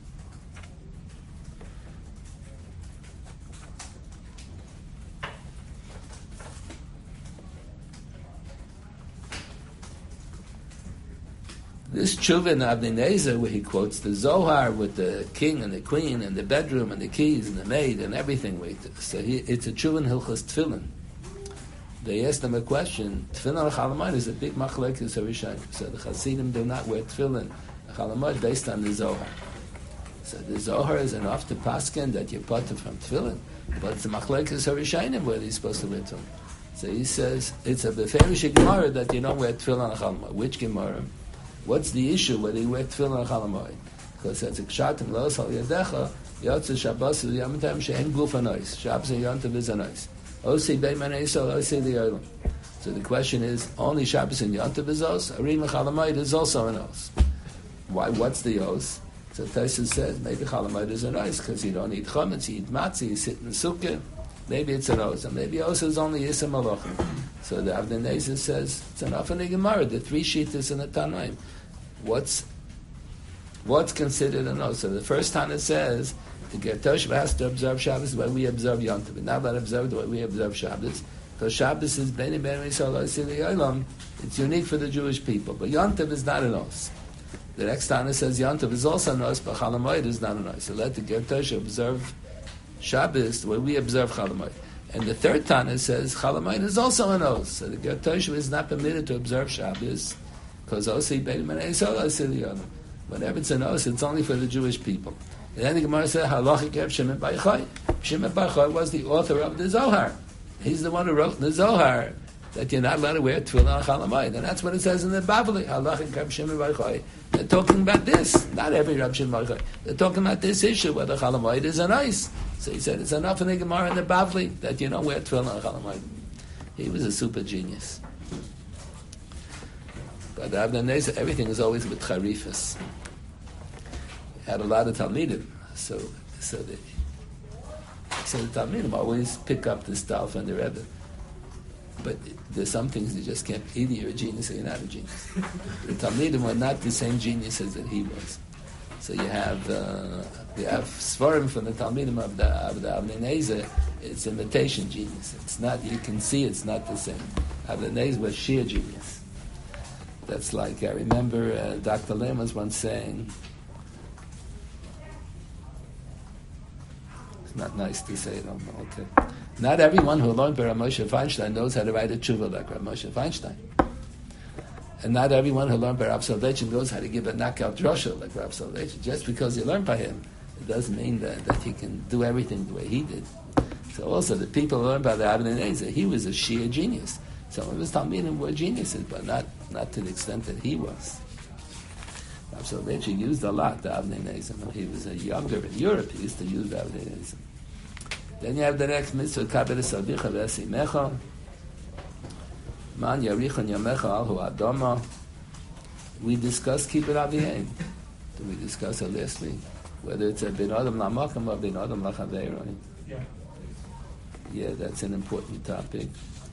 This tshuva in Avnei Nezer, where he quotes the Zohar with the king and the queen and the bedroom and the keys and the maid and everything, so he, it's a tshuva in Hilchos Tefillin. They asked him a question. Tefillin Chol Hamoed is a big machlekes Harishanim. So the Hasidim do not wear tefillin Chol Hamoed based on the Zohar. So the Zohar is enough to paskin that you're potter from tefillin, but it's the machlekes Harishanim where they're supposed to wear tefillin. So he says it's a beferish Gemara that you don't wear tefillin Chol Hamoed. Which Gemara? What's the issue whether you wear tefillin or Chol Hamoed? Because it's a kshatim lo sal yadecha yotze Shabbos v'yamatem she'en guf anois. Shabbos and Yontav is anois. Osi beiman eisol osi li'olam. So the question is, only Shabbos and Yontav is os? Arim Chol Hamoed is also an os. Why? What's the os? So Tosfos says maybe Chol Hamoed is an os because you don't eat chametz, you eat matzah, you sit in the sukkah. Maybe it's an os, and maybe os is only Yisam Malachim. So the Avnei Nezer says it's enough in the Gemara. The three shittas in the Tanaim. What's what's considered an os? So the first time it says the Ger Toshav has to observe Shabbos the way we observe Yom Tov, but not let observe the way we observe Shabbos, because Shabbos is Bnei Ben Yisrael Osili Olam. It's unique for the Jewish people, but Yom Tov is not an os. The next time it says Yom Tov is also an os, but Chol Hamoed is not an os. So let the Ger Toshav observe Shabbos the way we observe Chol Hamoed. And the third Tana says Chol Hamoed is also an os. So the Ger Toshav is not permitted to observe Shabbos because Osi Beit Manei Yisrael Osili Olam. Whenever it's an os, it's only for the Jewish people. And then the Gemara said Halachik Reb Shimon Bar Yochai. Shimon Bar Yochai was the author of the Zohar. He's the one who wrote in the Zohar that you're not allowed to wear tefillin and Chol Hamoed. And that's what it says in the Bavli. Halachik Reb Shimon Bar Yochai. They're talking about this. Not every Reb Shimon Bar Yochai. They're talking about this issue whether Chol Hamoed is an os. So he said it's enough in the Gemara and the Bavli that you don't wear tefillin and Chol Hamoed. He was a super genius. But the Avnei Nezer, everything is always with charifas. He had a lot of Talmidim, so so the so the Talmidim always pick up the stuff from the Rebbe. But there's some things you just can't. Either you're a genius or you're not a genius. The Talmidim were not the same geniuses that he was. So you have uh, you have Svarim from the Talmidim of the of the Avnei Nezer. It's imitation genius. It's not. You can see it's not the same. Avnei Nezer was sheer genius. That's like, I remember uh, Doctor Lem was once saying, it's not nice to say it, okay. Not everyone who learned by Rav Moshe Feinstein knows how to write a tshuva like Rav Moshe Feinstein. And not everyone who learned by Rav Soloveitchik knows how to give a knockout drasha like Rav Soloveitchik. Just because you learn by him, it doesn't mean that, that he can do everything the way he did. So also, the people who learned by the Avnei Nezer, he was a sheer genius. Some of his Talmidim were geniuses, but not, not to the extent that he was. Rav Soloveitchik used a lot the Avnei Nezer. When he was a younger in Europe, he used to use the Avnei Nezer. Then you have the next mitzvah, Kabel Savicha V'Esimecha, Man Yarichon Yamecha Alhu Adama. We discussed Kibbut Avihem. Did we discuss it last week? Whether it's a Ben Adam Lamakam or Ben Adam Lachaveiroi. Yeah. Yeah, that's an important topic.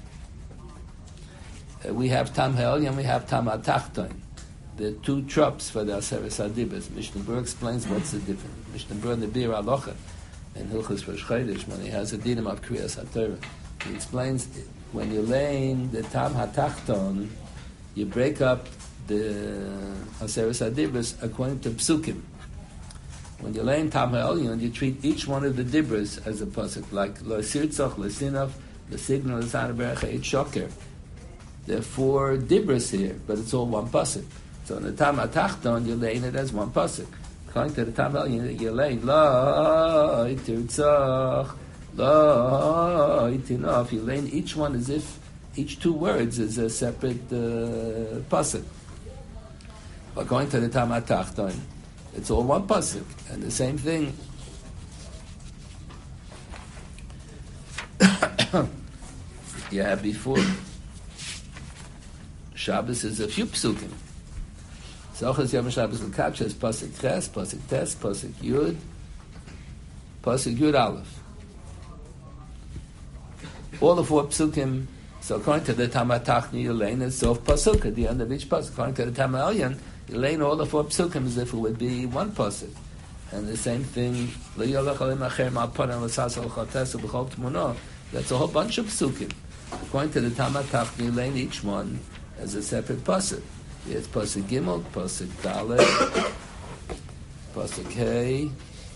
Uh, we have Tam Ha'el and we have Tam HaTachton. The two tropes for the Aseres Adibas. Mishnah Berurah explains what's the difference. Mishnah Berurah in the Bir Alocha in Hilchos Rosh Chodesh, when he has a dinim of Kriyas HaTorah, he explains when you're laying the Tam HaTachton, you break up the Aseres Adibas according to Psukim. When you lay in Tam HaElyon, you treat each one of the dibras as a pasuk, like Lo Sirtzach, Lo Sinaf, Lo Signa, Lo Sana Berecha, Eit Shoker. There are four dibras here, but it's all one pasuk. So in the Tam HaTachton, you're laying it as one pasuk. According to the Tam HaElyon, you're laying Lo Tirtzach, Lo Itinaf. You're laying each one as if each two words is a separate uh, pasuk. But going to the Tam HaTachton, it's all one pasuk, and the same thing. You have before Shabbos is a few psukim. Zochas Yom Shabbos L'Kach is pasuk Ches, pasuk Tes, pasuk Yud, pasuk Yud Aleph. All the four psukim. So according to the Tam HaTachton, you lay in Sof pasuk at the end of each pasuk. According to the Tam HaElyon, you lay in all the four psukim as if it would be one pasuk. And the same thing, that's a whole bunch of psukim. According to the Tam HaTachton, you lay in each one as a separate pasuk. It's pasuk Gimel, pasuk Dalet, pasuk Hey,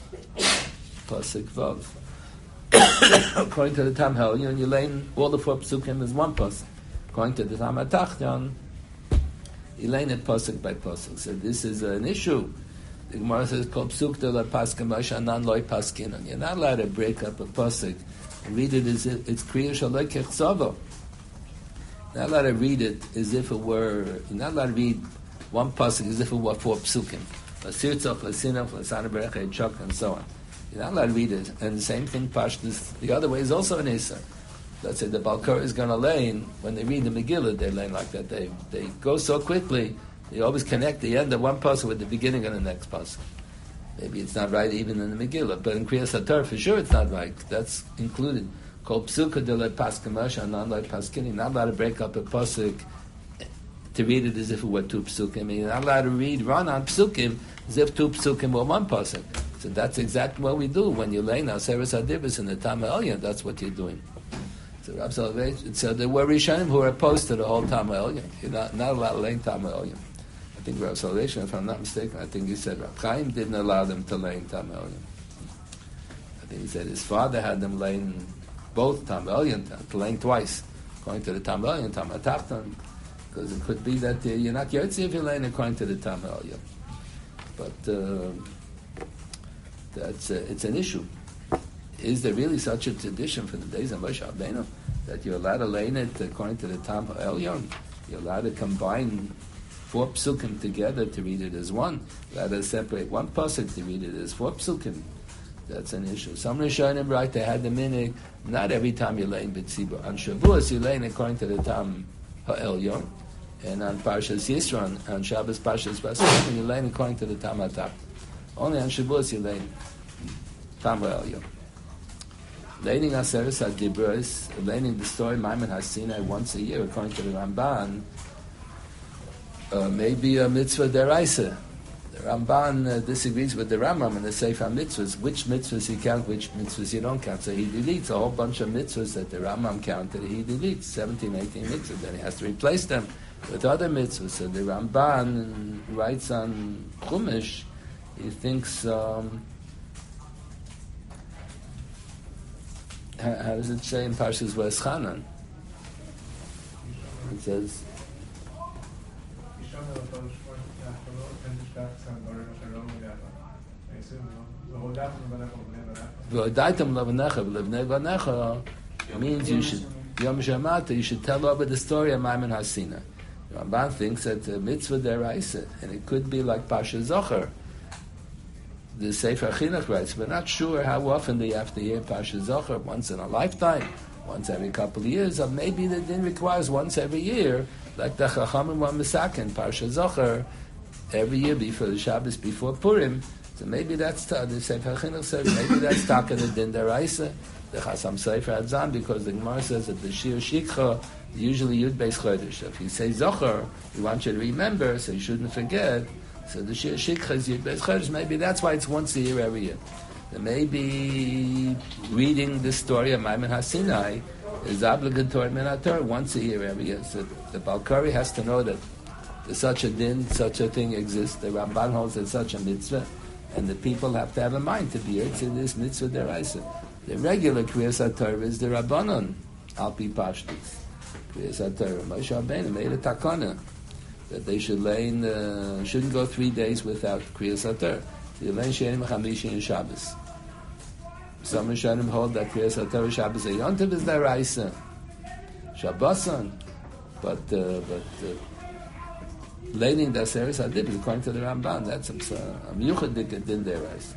pasuk Vav. According to the Tam HaElyon, you lay in all the four psukim as one pasuk. According to the Tam HaTachton, you lay in it pasuk by pasuk. So this is an issue. The Gemara says, "Kol psuk de la paskin ma'ashanan loy paskinon." You're not allowed to break up a pasuk and read it as if it's kriya shaloi kechsavo. You're not allowed to read it as if it were. You're not allowed to read one pasuk as if it were four psukim. Lasirtzach, lasinach, lasana berecha, chok, and so on. You're not allowed to read it. And the same thing, Pashtus, the other way is also an Isser. Let's say the Balkar is going to lay in, when they read the Megillah, they lay like that. They they go so quickly, they always connect the end of one pasuk with the beginning of the next pasuk. Maybe it's not right even in the Megillah, but in Kriyas HaTorah, for sure it's not right. That's included. Kol psuka de le paskamash, anan le paskini. You're not allowed to break up a pasuk to read it as if it were two psukim. You're not allowed to read run on psukim as if two psukim were one pasuk. So that's exactly what we do when you lay now Seres HaDibros in the Tam HaElyon. That's what you're doing. So Rav Soloveitchik, so there were Rishonim who were opposed to the whole Tam HaElyon. You're not, not allowed to lay in Tam HaElyon. I think Rav Soloveitchik, if I'm not mistaken, I think he said Rav Chaim didn't allow them to lay in Tam HaElyon. I think he said his father had them lay in both Tam HaElyon, to laying twice, according to the Tam HaElyon, Tam HaTachton, because it could be that uh, you're not Yotzi if you're laying according to the Tam HaElyon. But uh, that's uh, it's an issue. Is there really such a tradition for the days of Moshe Rabbeinu that you're allowed to lay in it according to the Tam HaElyon? You're allowed to combine four psukim together to read it as one. You're allowed to separate one pasuk to read it as four psukim. That's an issue. Some Rishonim, right, they had the minig, not every time you're laying B'tzibur. On Shavuos, you're laying according to the Tam HaElyon. And on Parshas Yisro, on Shabbos Parshas Basar, you're laying according to the Tam HaTachton. Only on Shavuos you're laying Tam HaElyon. Laying Aseres HaDibros, laying the story Maimon HaSinai once a year, according to the Ramban, uh, may be a mitzvah deraisa. The Ramban uh, disagrees with the Rambam in the Sefer mitzvahs. Which mitzvahs you count, which mitzvahs you don't count. So he deletes a whole bunch of mitzvahs that the Rambam counted. He deletes seventeen, eighteen mitzvahs. Then he has to replace them with other mitzvahs. So the Ramban writes on Chumash, he thinks, um, how, how does it say in Parshas Vayeschanan? It says, means you should Yom Shamata, you should tell over the story of Maimon HaSinai. Ramban thinks that a mitzvah deraisa, and it could be like Pasha Zohar. The Sefer Chinuch writes, we're not sure how often they have to hear Pasha Zohar, once in a lifetime, once every couple of years, or maybe the din requires once every year, like the Chachamim wa Mesaken, Pasha Zohar, every year before the Shabbos, before Purim. So maybe that's ta- the Sefer Chinuch says, maybe that's taka the din deraisa. The Chasam Sefer Adzan, because the Gemara says that the Shir Shikha usually Yud Beis Chodesh. If you say Zohar, we want you to remember, so you shouldn't forget. So the Shir Shikha is Yud Beis Chodesh. Maybe that's why it's once a year every year. Then maybe reading the story of Maimon HaSinai is obligatory minator once a year every year. So the Balkari has to know that there's such a din, such a thing exists. The Ramban holds that such a mitzvah. And the people have to have a mind to be Yotze in this mitzvah deraisa. The regular Kriyas HaTorah is the Rabbanon, Alpi Pashtus. Kriyas HaTorah, Moshe Rabbeinu made a takana that they should lay in, uh, shouldn't go three days without Kriyas HaTorah. So you lay Shenim Chamishi and Shabbos. Some Rishonim hold that Kriyas HaTorah Shabbos Yontiv is deraisa. Shabboson, but uh, but uh, laying the Aseres Hadibros according to the Ramban, that's a miyuchad din deraisa.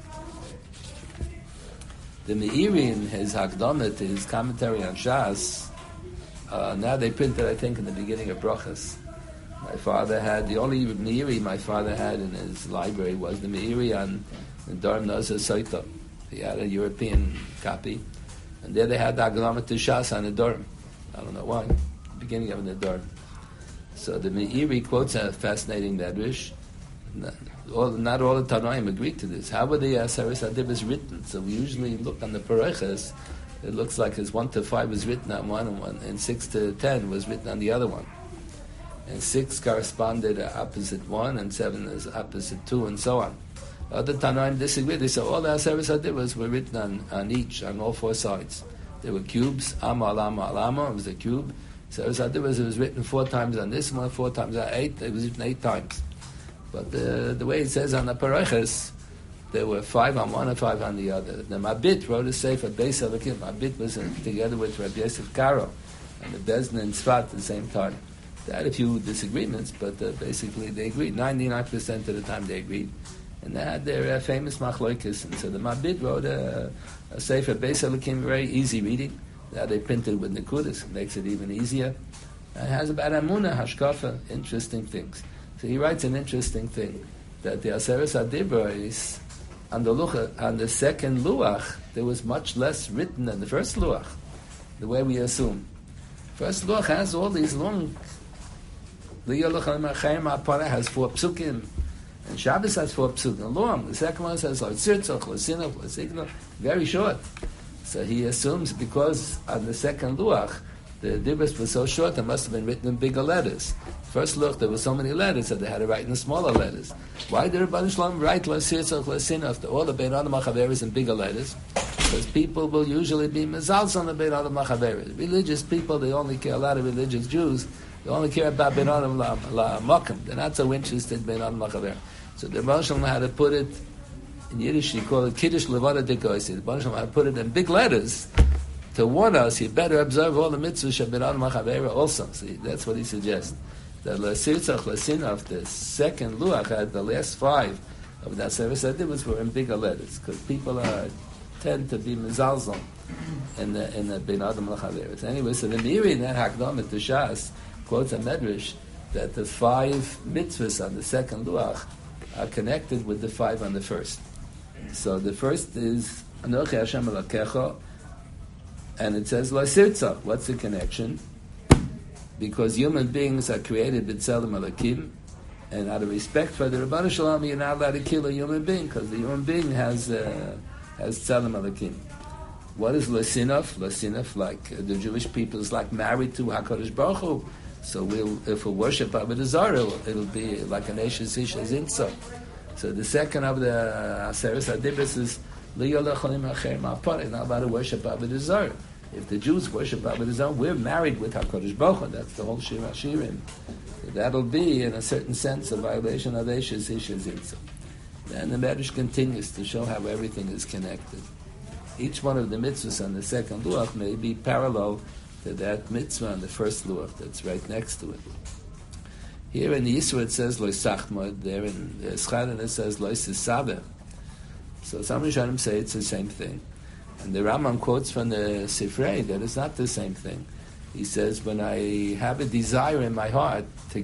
The Meiri in his Hakdamet, his commentary on Shas, uh, now they printed, I think, in the beginning of Brachas. My father had, the only Meiri my father had in his library was the Meiri on the Dorm Nazar Saita. He had a European copy, and there they had the Hakdamet to Shas on the Dorm. I don't know why, beginning of the Dorm. So the Meiri quotes a fascinating medrash. All, not all the Tanoim agree to this. How were the Aseres Hadibros written? So we usually look on the Parechas. It looks like as one to five was written on one, and one, and six to ten was written on the other one. And six corresponded to opposite one, and seven is opposite two, and so on. Other Tanoim disagree. They say all the Aseres Hadibros were written on, on each, on all four sides. There were cubes. Amma, Alama, Alama was a cube. Aseres Hadibros, it was written four times on this one, four times on eight. It was written eight times. But the, the way it says on the Parechas, there were five on one and five on the other. The Mabit wrote a sefer, Beis Elokim. Mabit was in, together with Rabbi Yosef Karo and the Bezdin and Tzfat at the same time. They had a few disagreements, but uh, basically they agreed. ninety-nine percent of the time they agreed. And they had their uh, famous Machloikis. And so the Mabit wrote a, a sefer, Beis Elokim, very easy reading. Now they printed with Nekudas. It makes it even easier. And it has about Amunah, Hashkafa, interesting things. So he writes an interesting thing, that the Aseres Hadibros, on the, luch, on the second Luach, there was much less written than the first Luach, the way we assume. First Luach has all these long, has four psukim, and Shabbos has four psukim, long. The second one says, very short. So he assumes because on the second Luach, the Dibros was so short, it must have been written in bigger letters. First look, there were so many letters that they had to write in smaller letters. Why did Rabban Shalom write Lasir Tzach Lasin after all the Bein Adam HaChaveros in bigger letters? Because people will usually be mezals on the Bein Adam HaChaveros. Religious people, they only care, a lot of religious Jews, they only care about Bein Adam LaMakom. They're not so interested in Bein Adam HaChaveros. So the Rabban Shalom had to put it, in Yiddish you call it Kiddush Levada Dikoisi. The Rabban Shalom had to put it in big letters to warn us, you better observe all the mitzvahs of Bein Adam HaChavera also. See, that's what he suggests. The Lasir Tzach Lasin of the second Luach had the last five of the Aseres Hadibros were in bigger letters, because people are, tend to be mezalzon in the in the Bein Adam HaChavera. Anyway, so the Meiri in that Hakdamet to Shas quotes a medrash that the five mitzvahs on the second Luach are connected with the five on the first. So the first is Anochi Hashem Elokecha, and it says Lasir Tzach. What's the connection? Because human beings are created b'tzelem Elokim, and out of respect for the Rebbeinu Shalom, you're not allowed to kill a human being, because the human being has uh, has tzelem Elokim. What is Lasinov? Lasinov, like uh, the Jewish people, is like married to HaKadosh Baruch Hu. So we'll, if we worship Avodah Zarah, it'll, it'll be like an Eshes Isha Zinso. So the second of the Aseres Hadibros is Li'ol Echolim Acher Ma'apare, not about to worship Avodah Zarah. If the Jews worship Avodah Zarah, we're married with HaKadosh Baruch Hu. That's the whole Shir HaShirim. So that'll be, in a certain sense, a violation of Eshes Isha Zinso. Then the Medrash continues to show how everything is connected. Each one of the mitzvahs on the second Luach may be parallel to that mitzvah on the first Luach that's right next to it. Here in the Yisro it says Lo Sachmod, there in the Eschadon it says Lo Sisabeh. So some Rishonim say it's the same thing. And the Rambam quotes from the Sifrei that it's not the same thing. He says, when I have a desire in my heart to,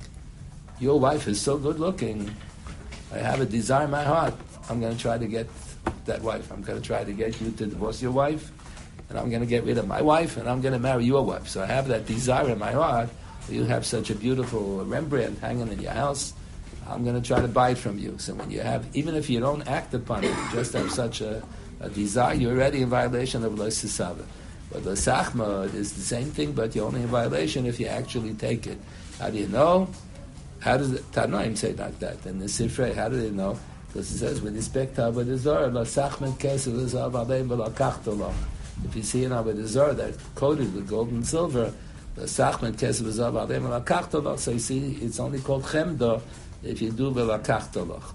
your wife is so good looking, I have a desire in my heart, I'm going to try to get that wife. I'm going to try to get you to divorce your wife, and I'm going to get rid of my wife, and I'm going to marry your wife. So I have that desire in my heart. You have such a beautiful Rembrandt hanging in your house. I'm going to try to buy it from you. So when you have, even if you don't act upon it, you just have such a, a desire, you're already in violation of Lo Sisabeh. But Lo Sachmod is the same thing, but you're only in violation if you actually take it. How do you know? How does the Tanoim say like that? And the Sifrei, how do they know? Because it says, with respect to Avodah Zarah, la sachman kesef v'zahav aleim v'la kachtolach. If you see in Avodah Zarah that coated with gold and silver, the sachman kesef v'zahav aleim v'la kachtolach, so you see it's only called chemda if you do v'la kachtolach.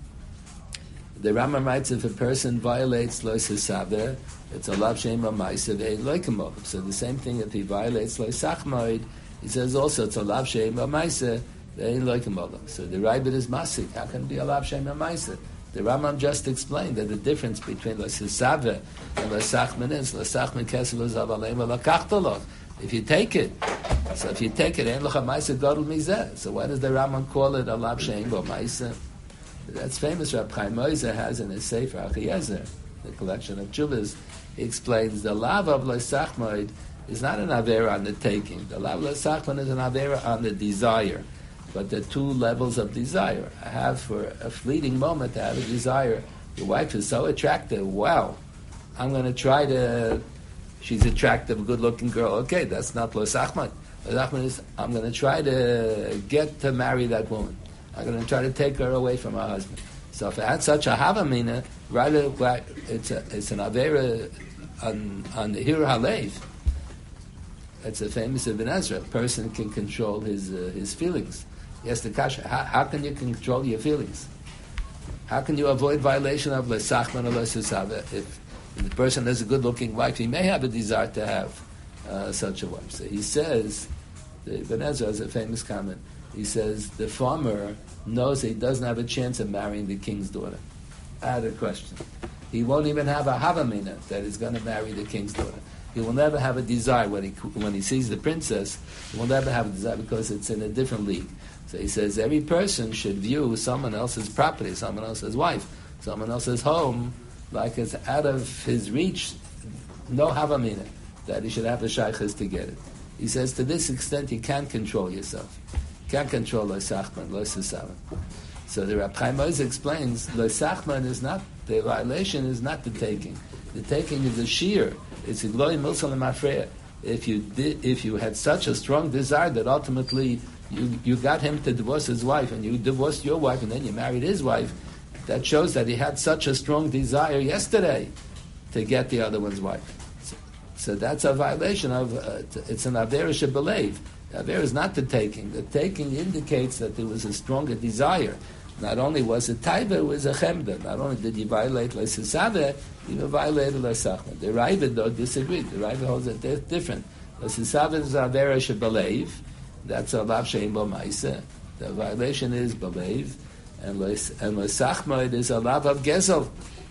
The Rambam writes, if a person violates lo sesaveh, it's a lav shem ha'maisa ve'ein loikamov. So the same thing if he violates lo sachmoid, he says also it's a lav shem ha'maisa ve'ein loikamov. So the Ravid is masik. How can it be a lav shem ha'maisa? The Rambam just explained that the difference between lo sesaveh and lo sachman is lo sachman kesef v'zahav aleim v'la kachtolach. If you take it, so if you take it, ein locha maisa gadol mizeh. So why does the Rambam call it a lav shem ha'maisa? That's famous. Rab Chaim Moiser has in his Sefer Achiezer, the collection of Chuvas. He explains the lav of L'Sachmoid is not an avera on the taking. The lav of L'Sachmoid is an avera on the desire. But the two levels of desire. I have for a fleeting moment to have a desire. Your wife is so attractive. Wow, I'm going to try to. She's attractive, good-looking girl. Okay, that's not L'Sachmoid. L'Sachmoid is I'm going to try to get to marry that woman. I'm going to try to take her away from her husband. So if it had such a havamina, rather it's a, it's an avera on on the hir halev. It's a famous Ibn Ezra. A person can control his uh, his feelings. Yes, the kasha. How, how can you control your feelings? How can you avoid violation of lesachman or lesusava? If the person has a good-looking wife, he may have a desire to have uh, such a wife. So he says, the Ibn Ezra has a famous comment. He says, the farmer knows that he doesn't have a chance of marrying the king's daughter. I had a question. He won't even have a havamina that he's going to marry the king's daughter. He will never have a desire when he when he sees the princess. He will never have a desire because it's in a different league. So he says every person should view someone else's property, someone else's wife, someone else's home, like it's out of his reach, no havamina, that he should have a shaykhis to get it. He says to this extent you can't control yourself. Can't control lo sachman, lo sesaveh. So the Rab Chaim Moiser explains lo sachman is not the violation, is not the taking. The taking is a shear. It's a glory milson lemafreya. If you did, if you had such a strong desire that ultimately you you got him to divorce his wife, and you divorced your wife, and then you married his wife, that shows that he had such a strong desire yesterday to get the other one's wife. So, so that's a violation of. Uh, it's an avera shebelev. Avera is not the taking. The taking indicates that there was a stronger desire. Not only was it taiva, it was a chemda. Not only did you violate le'sisaveh, you violated le'sachma. The Ravid, though, disagreed. The Ravid holds it they're different. Le'sisaveh is avera shebelev. That's a lav she'ein bo ma'aseh. The violation is belev. And le'sachma, it is a lav of gezel.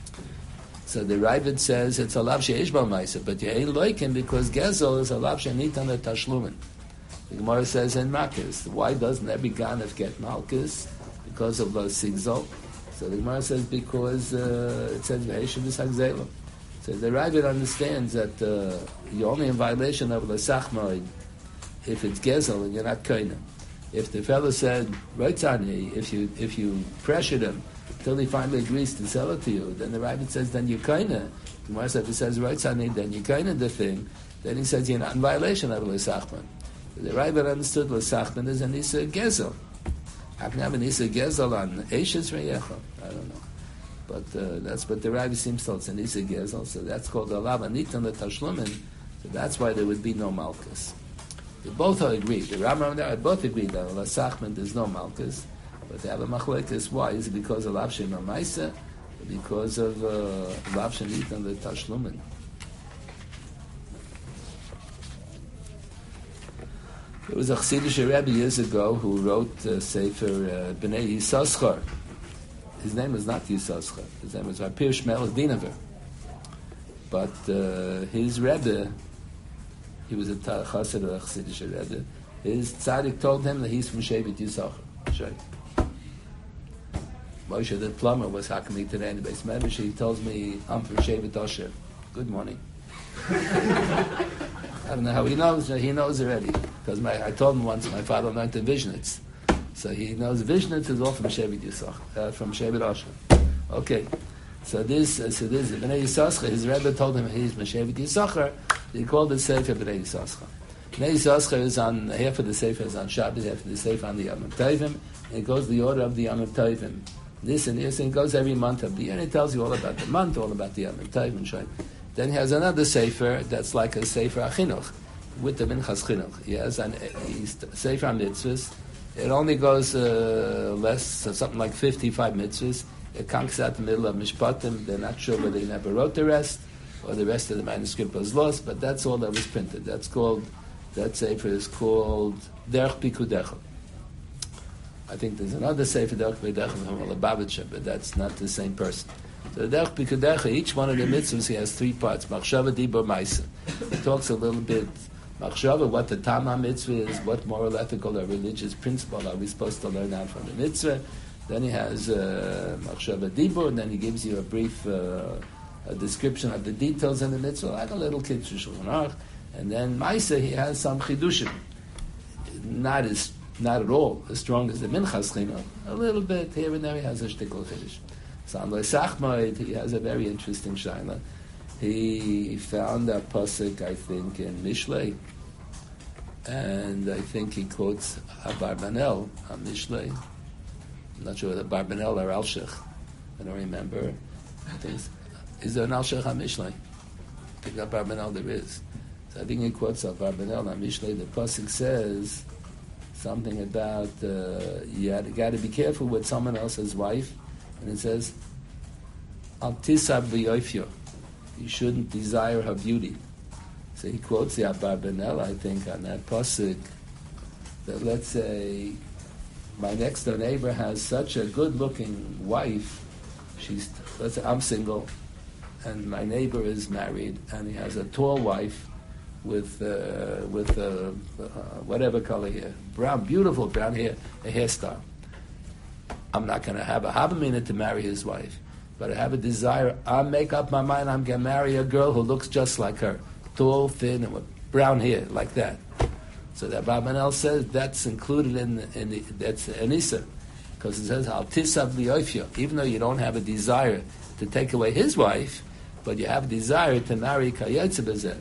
So the Ravid says it's a lav she'esh bo ma'aseh. But you ain't loikin because gezel is a lav she'nitan le'tashlumin. The Gemara says in Malkus, why doesn't every Ganef get Malkus? Because of Lo Sigzol. So the Gemara says because uh, it says Ve'eshav V'Sagzelim. So the Ravid understands that uh, you're only in violation of Lo Sachmoid if it's Gezel and you're not Koina. If the fellow said, Roitzani, if you if you pressured him until he finally agrees to sell it to you, then the Ravid says, then you're Koina. The Gemara says, if it says Roitzani, then you're Koina the thing, then he says you're not in violation of Lo Sachmoid. The Ravid understood L'Sachman is an Isa Gezel. How can you have an Isa Gezel on Eishes Reyechel? I don't know. But uh, that's what the Ravid seems to. It's an Isa Gezel, so that's called the Lav Anitan L'Tashlumin, so that's why there would be no Malkus. They both agree. The Rambam and the both agree that L'Sachman there's no Malkus, but they have a Machlekes. Why? Is it because of Lav Shem HaMaisa, or because of uh, Lav Shenitan L'Tashlumin? There was a Chassidish Rebbe years ago who wrote a Sefer uh, B'nai Yissaschar. His name was not Yissaschar. His name was Rapir Shmuel Dinaver. But uh, his Rebbe, he was a Chassid of a Chassidish Rebbe, his tzaddik told him that he's from Shevet Yissaschar. Moshe the plumber was Hakami today in the base Medrash. He tells me I'm from Shevet Asher. Good morning. I don't know how he knows. He knows already because my, I told him once my father learned the Vishnitz, so he knows Vishnitz is all from Shevet Yisach, uh, from Shevet Asher. Okay, so this, uh, so this Bnei Yisachar. His Rebbe told him he's from Shevet Yisachar. He called it Sefer Bnei Yisachar. Bnei Yisachar is on half of the Sefer is on Shabbos, half of the Sefer on the Yom Tovim. And it goes the order of the Yom Tovim. Nisan, Nisan goes every month of the year, and it tells you all about the month, all about the Yom Tov and Shai. Then he has another sefer that's like a sefer Achinuch with the Minchas Chinuch. He has an he's sefer mitzvahs. It only goes uh, less, so something like fifty-five mitzvahs. It conks out the middle of Mishpatim. They're not sure whether he never wrote the rest or the rest of the manuscript was lost, but that's all that was printed. That's called, that sefer is called Derech Pikudecha. I think there's another sefer Derech Pikudecha from Lubavitcher, but that's not the same person. So Derech Pikudecha, each one of the mitzvahs, he has three parts. Machshava, Dibur, Maisa. He talks a little bit, Machshava, what the Tama mitzvah is, what moral, ethical, or religious principle are we supposed to learn out from the mitzvah. Then he has uh, Machshava Dibur, and then he gives you a brief uh, a description of the details in the mitzvah, like a little kid to Shulchan Aruch. And then Maisa, he has some chidushim, not as not at all as strong as the Minchas Chinuch. A little bit here and there, he has a shtickle chiddush. So on Leisachmoid, he has a very interesting shaila. He found a pasuk, I think, in Mishlei, and I think he quotes Abarbanel on Mishlei. I'm not sure whether Barbanel or Alshech. I don't remember. I think is there an Alshech on Mishlei? I think that Barbanel there is. So I think he quotes Barbanel on Mishlei. The pasuk says something about uh, you got to be careful with someone else's wife, and it says Al tisab v'yoifyo. You shouldn't desire her beauty. So he quotes the Abarbanel, I think, on that pasuk that let's say my next door neighbor has such a good-looking wife. She's, let's say I'm single, and my neighbor is married, and he has a tall wife with uh, with uh, uh, whatever color hair, brown, beautiful brown hair, a hairstyle. I'm not going to have a habamina to marry his wife, but I have a desire. I'll make up my mind. I'm going to marry a girl who looks just like her, tall, thin, and with brown hair like that. So that Barbanel says that's included in the, in the that's Anissa, because it says Al tisav li'ofyo. Even though you don't have a desire to take away his wife, but you have a desire to marry kayetze b'zeh.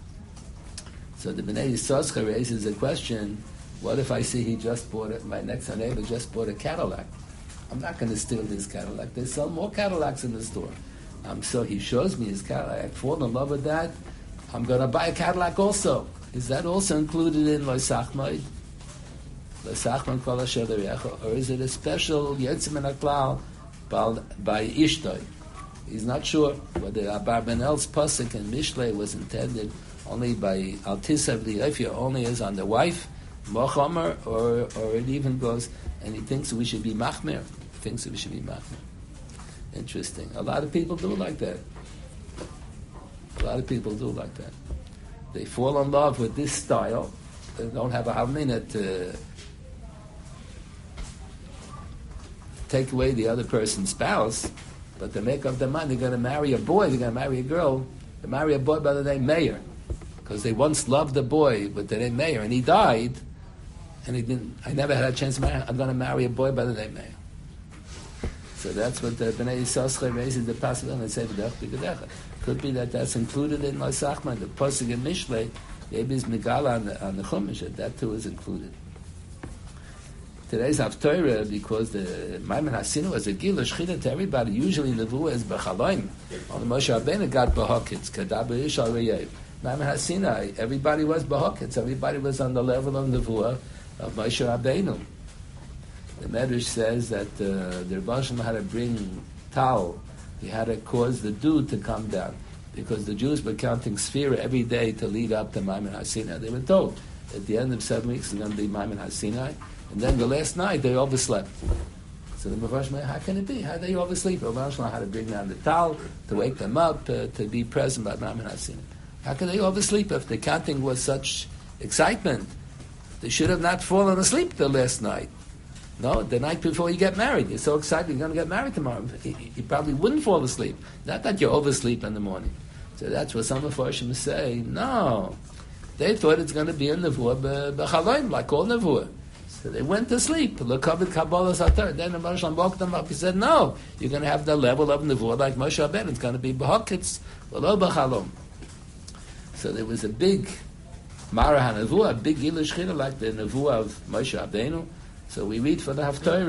So the Bnei Yissaschar raises a question: what if I see he just bought it? My next door neighbor just bought a Cadillac. I'm not going to steal his Cadillac. They sell more Cadillacs in the store. Um, so he shows me his Cadillac. I fall in love with that. I'm going to buy a Cadillac also. Is that also included in Loisachmaid? Loisachmaid kol asher l'reacho? Or is it a special Yetzim and Aklal by Ishtoi? He's not sure whether Abarbanel's pasuk in Mishlei was intended only by Al Tisav Li'Efya, only as on the wife, Mochomer, or or it even goes, and he thinks we should be Machmer. He thinks we should be Machmer. Interesting. A lot of people do like that. A lot of people do like that. They fall in love with this style. They don't have a havmina to take away the other person's spouse, but they make up their mind they're going to marry a boy, they're going to marry a girl, they marry a boy by the name Meir, because they once loved a boy with the name Meir, and he died, and he didn't. I never had a chance to marry. I'm going to marry a boy by the name Meir. So that's what the Bnei Yissaschar raises the possibility and say v'derech pikudecha. Could be that that's included in Loisachman, the pasuk in Mishlei, maybe it's Megala on the, on the Chumash, that too is included. Today's Haftorah, because the Maimon Hasina was a Gila Shechina to everybody, usually Nevuah is B'chaloim. On the Moshe Rabbeinu got B'hokitz, Kadab Yishal Reyev. Maimon Hasina, everybody was B'hokitz, everybody was on the level of Nevuah of Moshe Rabbeinu. The Medrash says that uh, the Rebbe Shem had to bring Tal. He had to cause the dew to come down, because the Jews were counting Sphira every day to lead up to Maimon HaSinai. They were told at the end of seven weeks it's going to be Maimon HaSinai, and then the last night they overslept. So the Rebbe Shem, how can it be? How they oversleep? Rebbe Shem had to bring down the Tal to wake them up uh, to be present by Maimon HaSinai. How can they oversleep if the counting was such excitement? They should have not fallen asleep the last night. No, the night before you get married. You're so excited you're going to get married tomorrow. You probably wouldn't fall asleep. Not that you oversleep in the morning. So that's what some of Farshim say. No. They thought it's going to be a Nevuah b'chaloim, like all Nevuah. So they went to sleep. L'kavit Kabbalah Satar. Then the Moshe woke them up. He said, no, you're going to have the level of Nevuah like Moshe Rabbeinu. It's going to be b'hokitz, v'lo b'chalom. So there was a big Mara HaNevuah, a big Gila Shechina like the Nevuah of Moshe Rabbeinu. So we read for the Haftorah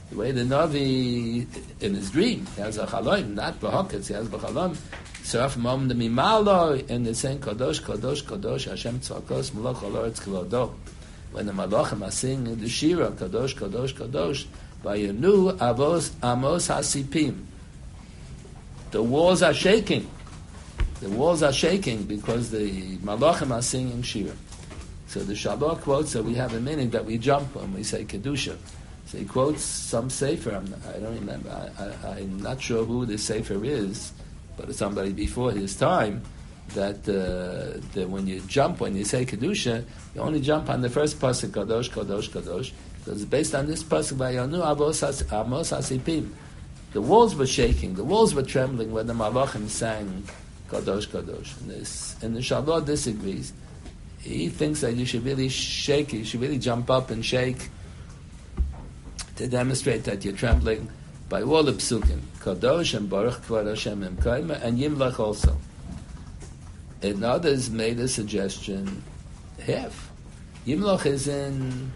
The way the Navi, in his dream, he has a chalom, not b'hoketz, he has b'chalom, Seraf Mom the Mimalo, and it's saying Kadosh, Kadosh, Kadosh, Hashem Tzvakos, Melech Ha'aretz Kvodo. When the Malachim are singing the Shira, Kadosh, Kadosh, Kadosh, Vayenu Avos Amos Hasipim. The walls are shaking. The walls are shaking because the Malachim are singing Shira. So the Shabbat quotes, so we have a meaning that we jump when we say Kedusha. So he quotes some Sefer, I'm not, I don't remember, I, I, I'm not sure who the Sefer is, but it's somebody before his time, that, uh, that when you jump, when you say Kedusha, you only jump on the first pasuk, Kadosh, Kadosh, Kadosh, because it's based on this pasuk, Vayanu Amos Hasipim. The walls were shaking, the walls were trembling when the Malachim sang Kadosh, Kadosh. And, this, and the Shabbat disagrees. He thinks that you should really shake, you should really jump up and shake to demonstrate that you're trembling by all the psukim. Kadosh and Baruch Kvad Hashem Emkaima and Yimlach also. And others made a suggestion, half. Yimlach is in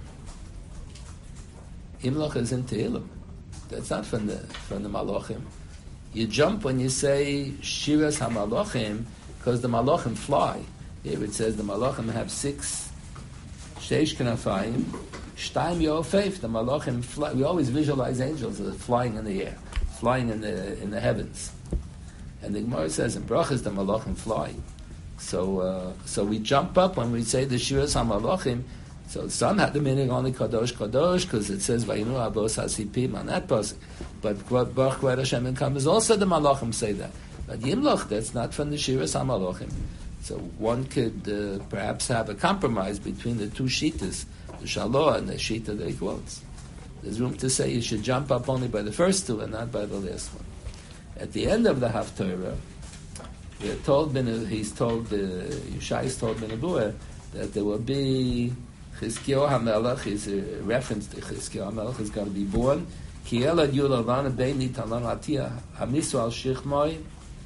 Yimlach is in Tehillim. That's not from the from the Malachim. You jump when you say Shiras HaMalachim because the Malachim fly. Here it says the Malachim have six Sheish Kanafayim, Shtaim Yofeif. The Malachim fly. We always visualize angels as flying in the air, flying in the in the heavens. And the Gemara says in Brachas the Malachim fly. So uh, so we jump up when we say the Shiras HaMalachim. So some had the meaning only Kadosh Kadosh because it says Vayinu Abos Hasipim on that pasuk. But Baruch Kvad Hashem Enkaim is also the Malachim say that. But Yimlach, that's not from the Shiras HaMalachim. So one could uh, perhaps have a compromise between the two shitas, the Shaloh and the shita that he quotes. There's room to say you should jump up only by the first two and not by the last one. At the end of the Haftorah, we are told, he's told, uh, Yeshai is told Ben Abuah that there will be Chizkiyahu HaMelech, is a reference to Chizkiyahu HaMelech, is going to be born. Ki elad yul alana beini talan atiyah hamisu al shichmoi.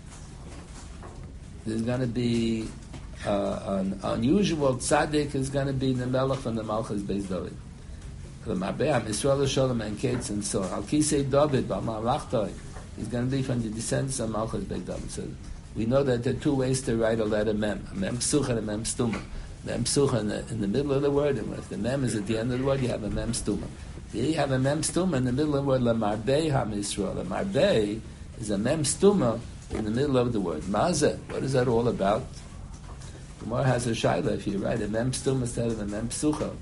There's going to be uh, an unusual tzaddik is going to be the Melech from the Malchus Beis David. The Marbeh Yisrael Shalom and Kates and so Al Kisei David B'Malachtai. He's going to be from the descendants of Malchus Beis David. So we know that there are two ways to write a letter mem: a mem psucha and a mem stuma. Mem psucha in the, in the middle of the word, and if the mem is at the end of the word, you have a mem stuma. Here you have a mem stuma in the middle of the word. La Marbeh HaMisrael. La Marbeh is a mem stuma in the middle of the word. Mazeh, what is that all about? Gemara has a shaila. If you write a mem stum instead of a mem psucha,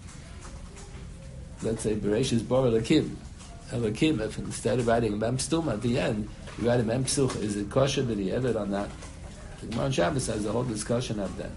let's say Bereshis Bor Elakim, Elakim, if instead of writing a mem stum at the end, you write a mem psucha, is it kosher that he added on that? The Gemara on Shabbos has a whole discussion of that.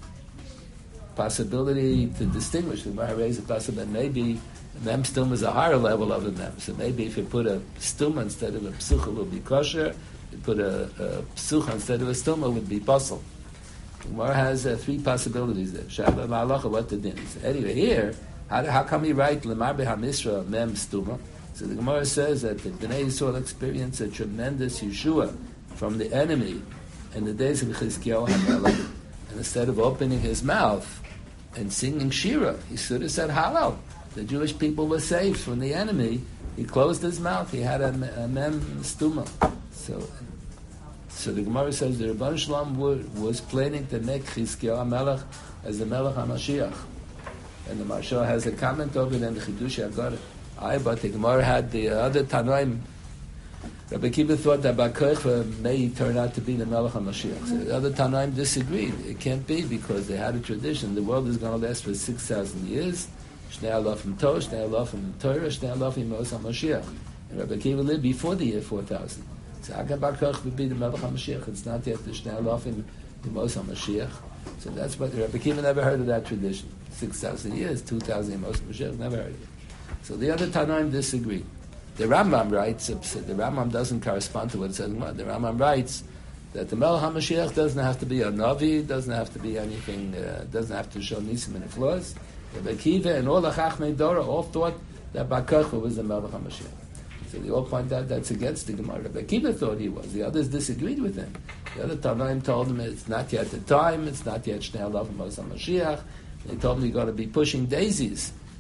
Possibility to distinguish. The Gemara raised a possibility that maybe a mem stum is a higher level of a mem. So maybe if you put a stum instead of a psucha, it will be kosher. You put a, a psucha instead of a stuma would be possible. The Gemara has uh, three possibilities there. Shabbat ma'alacha, what the din is. Anyway, here, how, how come you write Lemar Be'Hamisra mem stuma? So the Gemara says that the Bnei Yisrael experienced a tremendous Yeshua from the enemy in the days of Chizkiyahu HaMelech. And instead of opening his mouth and singing Shira, he should have said Halal. The Jewish people were saved from the enemy. He closed his mouth. He had a, a mem stuma. So, so the Gemara says the Rebbeinu Shalom was planning to make Chizkiyahu HaMelech as the Melech HaMashiach. And the Marshal has a comment over it in the Chidush HaGorah. I, but the Gemara had the other Tanoim. Rabbi Kiva thought that Bar Kochva may turn out to be the Melech HaMashiach. So the other Tanoim disagreed. It can't be because they had a tradition. The world is going to last for six thousand years. Shnei Alofim Torah, Shnei Alofim Torah, Shnei Alofim Mos HaMashiach. And Rabbi Kiva lived before the year four thousand. So how can Bar Kochva would be the Melech HaMashiach? It's not yet the Shnei Alofim Mos HaMashiach. So that's what Rabbi Kiva never heard of that tradition. Six thousand years, two thousand Mos HaMashiach, never heard of it. So the other Tanoim disagree. The Rambam writes, the Rambam doesn't correspond to what it says. The Rambam writes that the Melech HaMashiach doesn't have to be a Navi, doesn't have to be anything, uh, doesn't have to show Nisim and flaws. Rabbi Kiva and all the Chachmei Dora all thought that Bar Kochva was the Melech HaMashiach. So they all point out that's against the Gemara. Rabbi Kiva thought he was. The others disagreed with him. The other Tanoim told him it's not yet the time, it's not yet Shnei Alofim Mos HaMashiach. They told him you're going to be pushing daisies.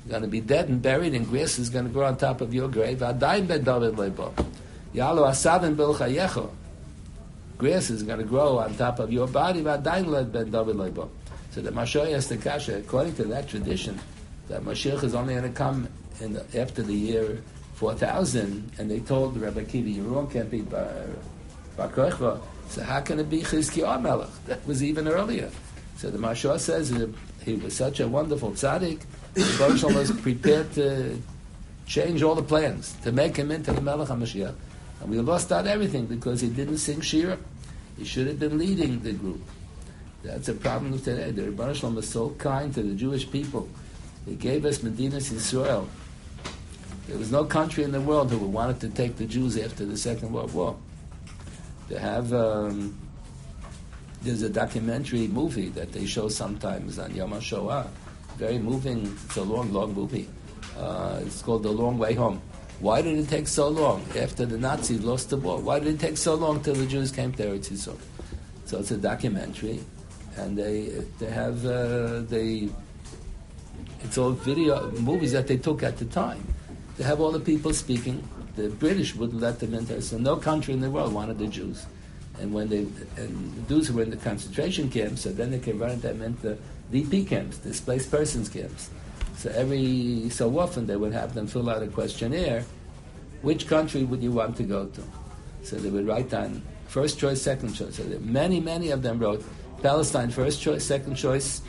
You're going to be dead and buried, and grass is going to grow on top of your grave. Adayin ben David leibo. Yalo asaven bil chayecho. Grass is going to grow on top of your body. Adayin ben David leibo. So the Mashiach has the kasha, according to that tradition, that Mashiach is only going to come in the, after the year four thousand, and they told Rabbi Akiva, Yeruam can't be Bar, Bar Kochva. So how can it be Chizkiyahu Melech? That was even earlier. So the Mashiach says that he was such a wonderful tzaddik, the Baruch Shalom was prepared to change all the plans, to make him into the Melech HaMashiach. And we lost out everything because he didn't sing Shira. He should have been leading the group. That's a problem today. The Rebbeinu Shalom was so kind to the Jewish people. He gave us Medinas Yisrael. There was no country in the world who wanted to take the Jews after the Second World War. They have, um, there's a documentary movie that they show sometimes on Yom HaShoah. Very moving. It's a long, long movie. Uh, it's called The Long Way Home. Why did it take so long after the Nazis lost the war? Why did it take so long till the Jews came to Eretz Yisrael? So it's a documentary, and they they have uh, they. It's all video movies that they took at the time. They have all the people speaking. The British wouldn't let them in there, so no country in the world wanted the Jews. And when they and the Jews who were in the concentration camps, so then they can run them into D P camps, displaced persons camps. So every so often they would have them fill out a questionnaire. Which country would you want to go to? So they would write down first choice, second choice. So there, many, many of them wrote Palestine first choice, second choice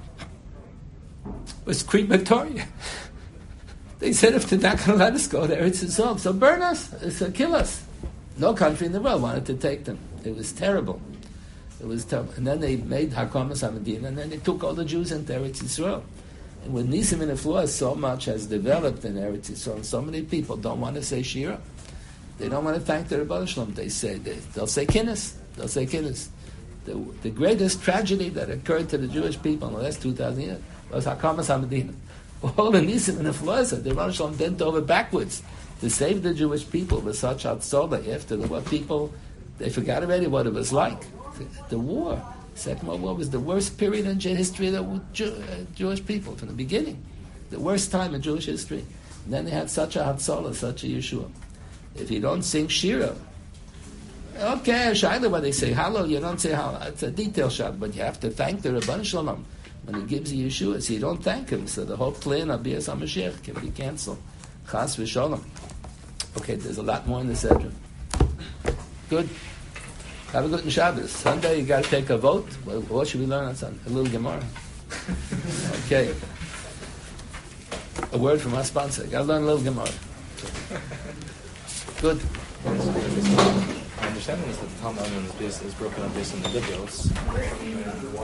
was crematoria. They said if they're not going to let us go there, it's Yisrael. So burn us, so kill us. No country in the world wanted to take them. It was terrible. It was terrible. And then they made Hakamas HaMedina, and then they took all the Jews into Eretz Yisrael. And with Nisim and Nefluah, so much has developed in Eretz Yisrael, and so many people don't want to say Shira. They don't want to thank the Rebbeinu Shalom. They say they, they'll say Kinnis. They'll say Kinnis. The, the greatest tragedy that occurred to the Jewish people in the last two thousand years was Hakamas HaMedina. All the Nisim and Nefluah, the Rebbeinu Shalom bent over backwards to save the Jewish people with such hatzolah after the war. People, they forgot already what it was like. The, the war, Second World War, was the worst period in history of the Jew, uh, Jewish people from the beginning. The worst time in Jewish history. And then they had such a hatzolah, such a Yeshua. If you don't sing Shira, okay, Shaila, when they say Hallow, you don't say Hallow. It's a detail shot, but you have to thank the Rebbeinu Shalom when he gives you Yeshua. So you don't thank him, so the whole plan of Bias HaMashiach can be cancelled. Chas v'sholom. Okay, there's a lot more in the Sedra. Good. Have a good Shabbos. Sunday, you got to take a vote. What, what should we learn on Sunday? A little Gemara. Okay. A word from our sponsor. Got to learn a little Gemara. Good. My understanding is that the Talmud is, is broken up based on the videos.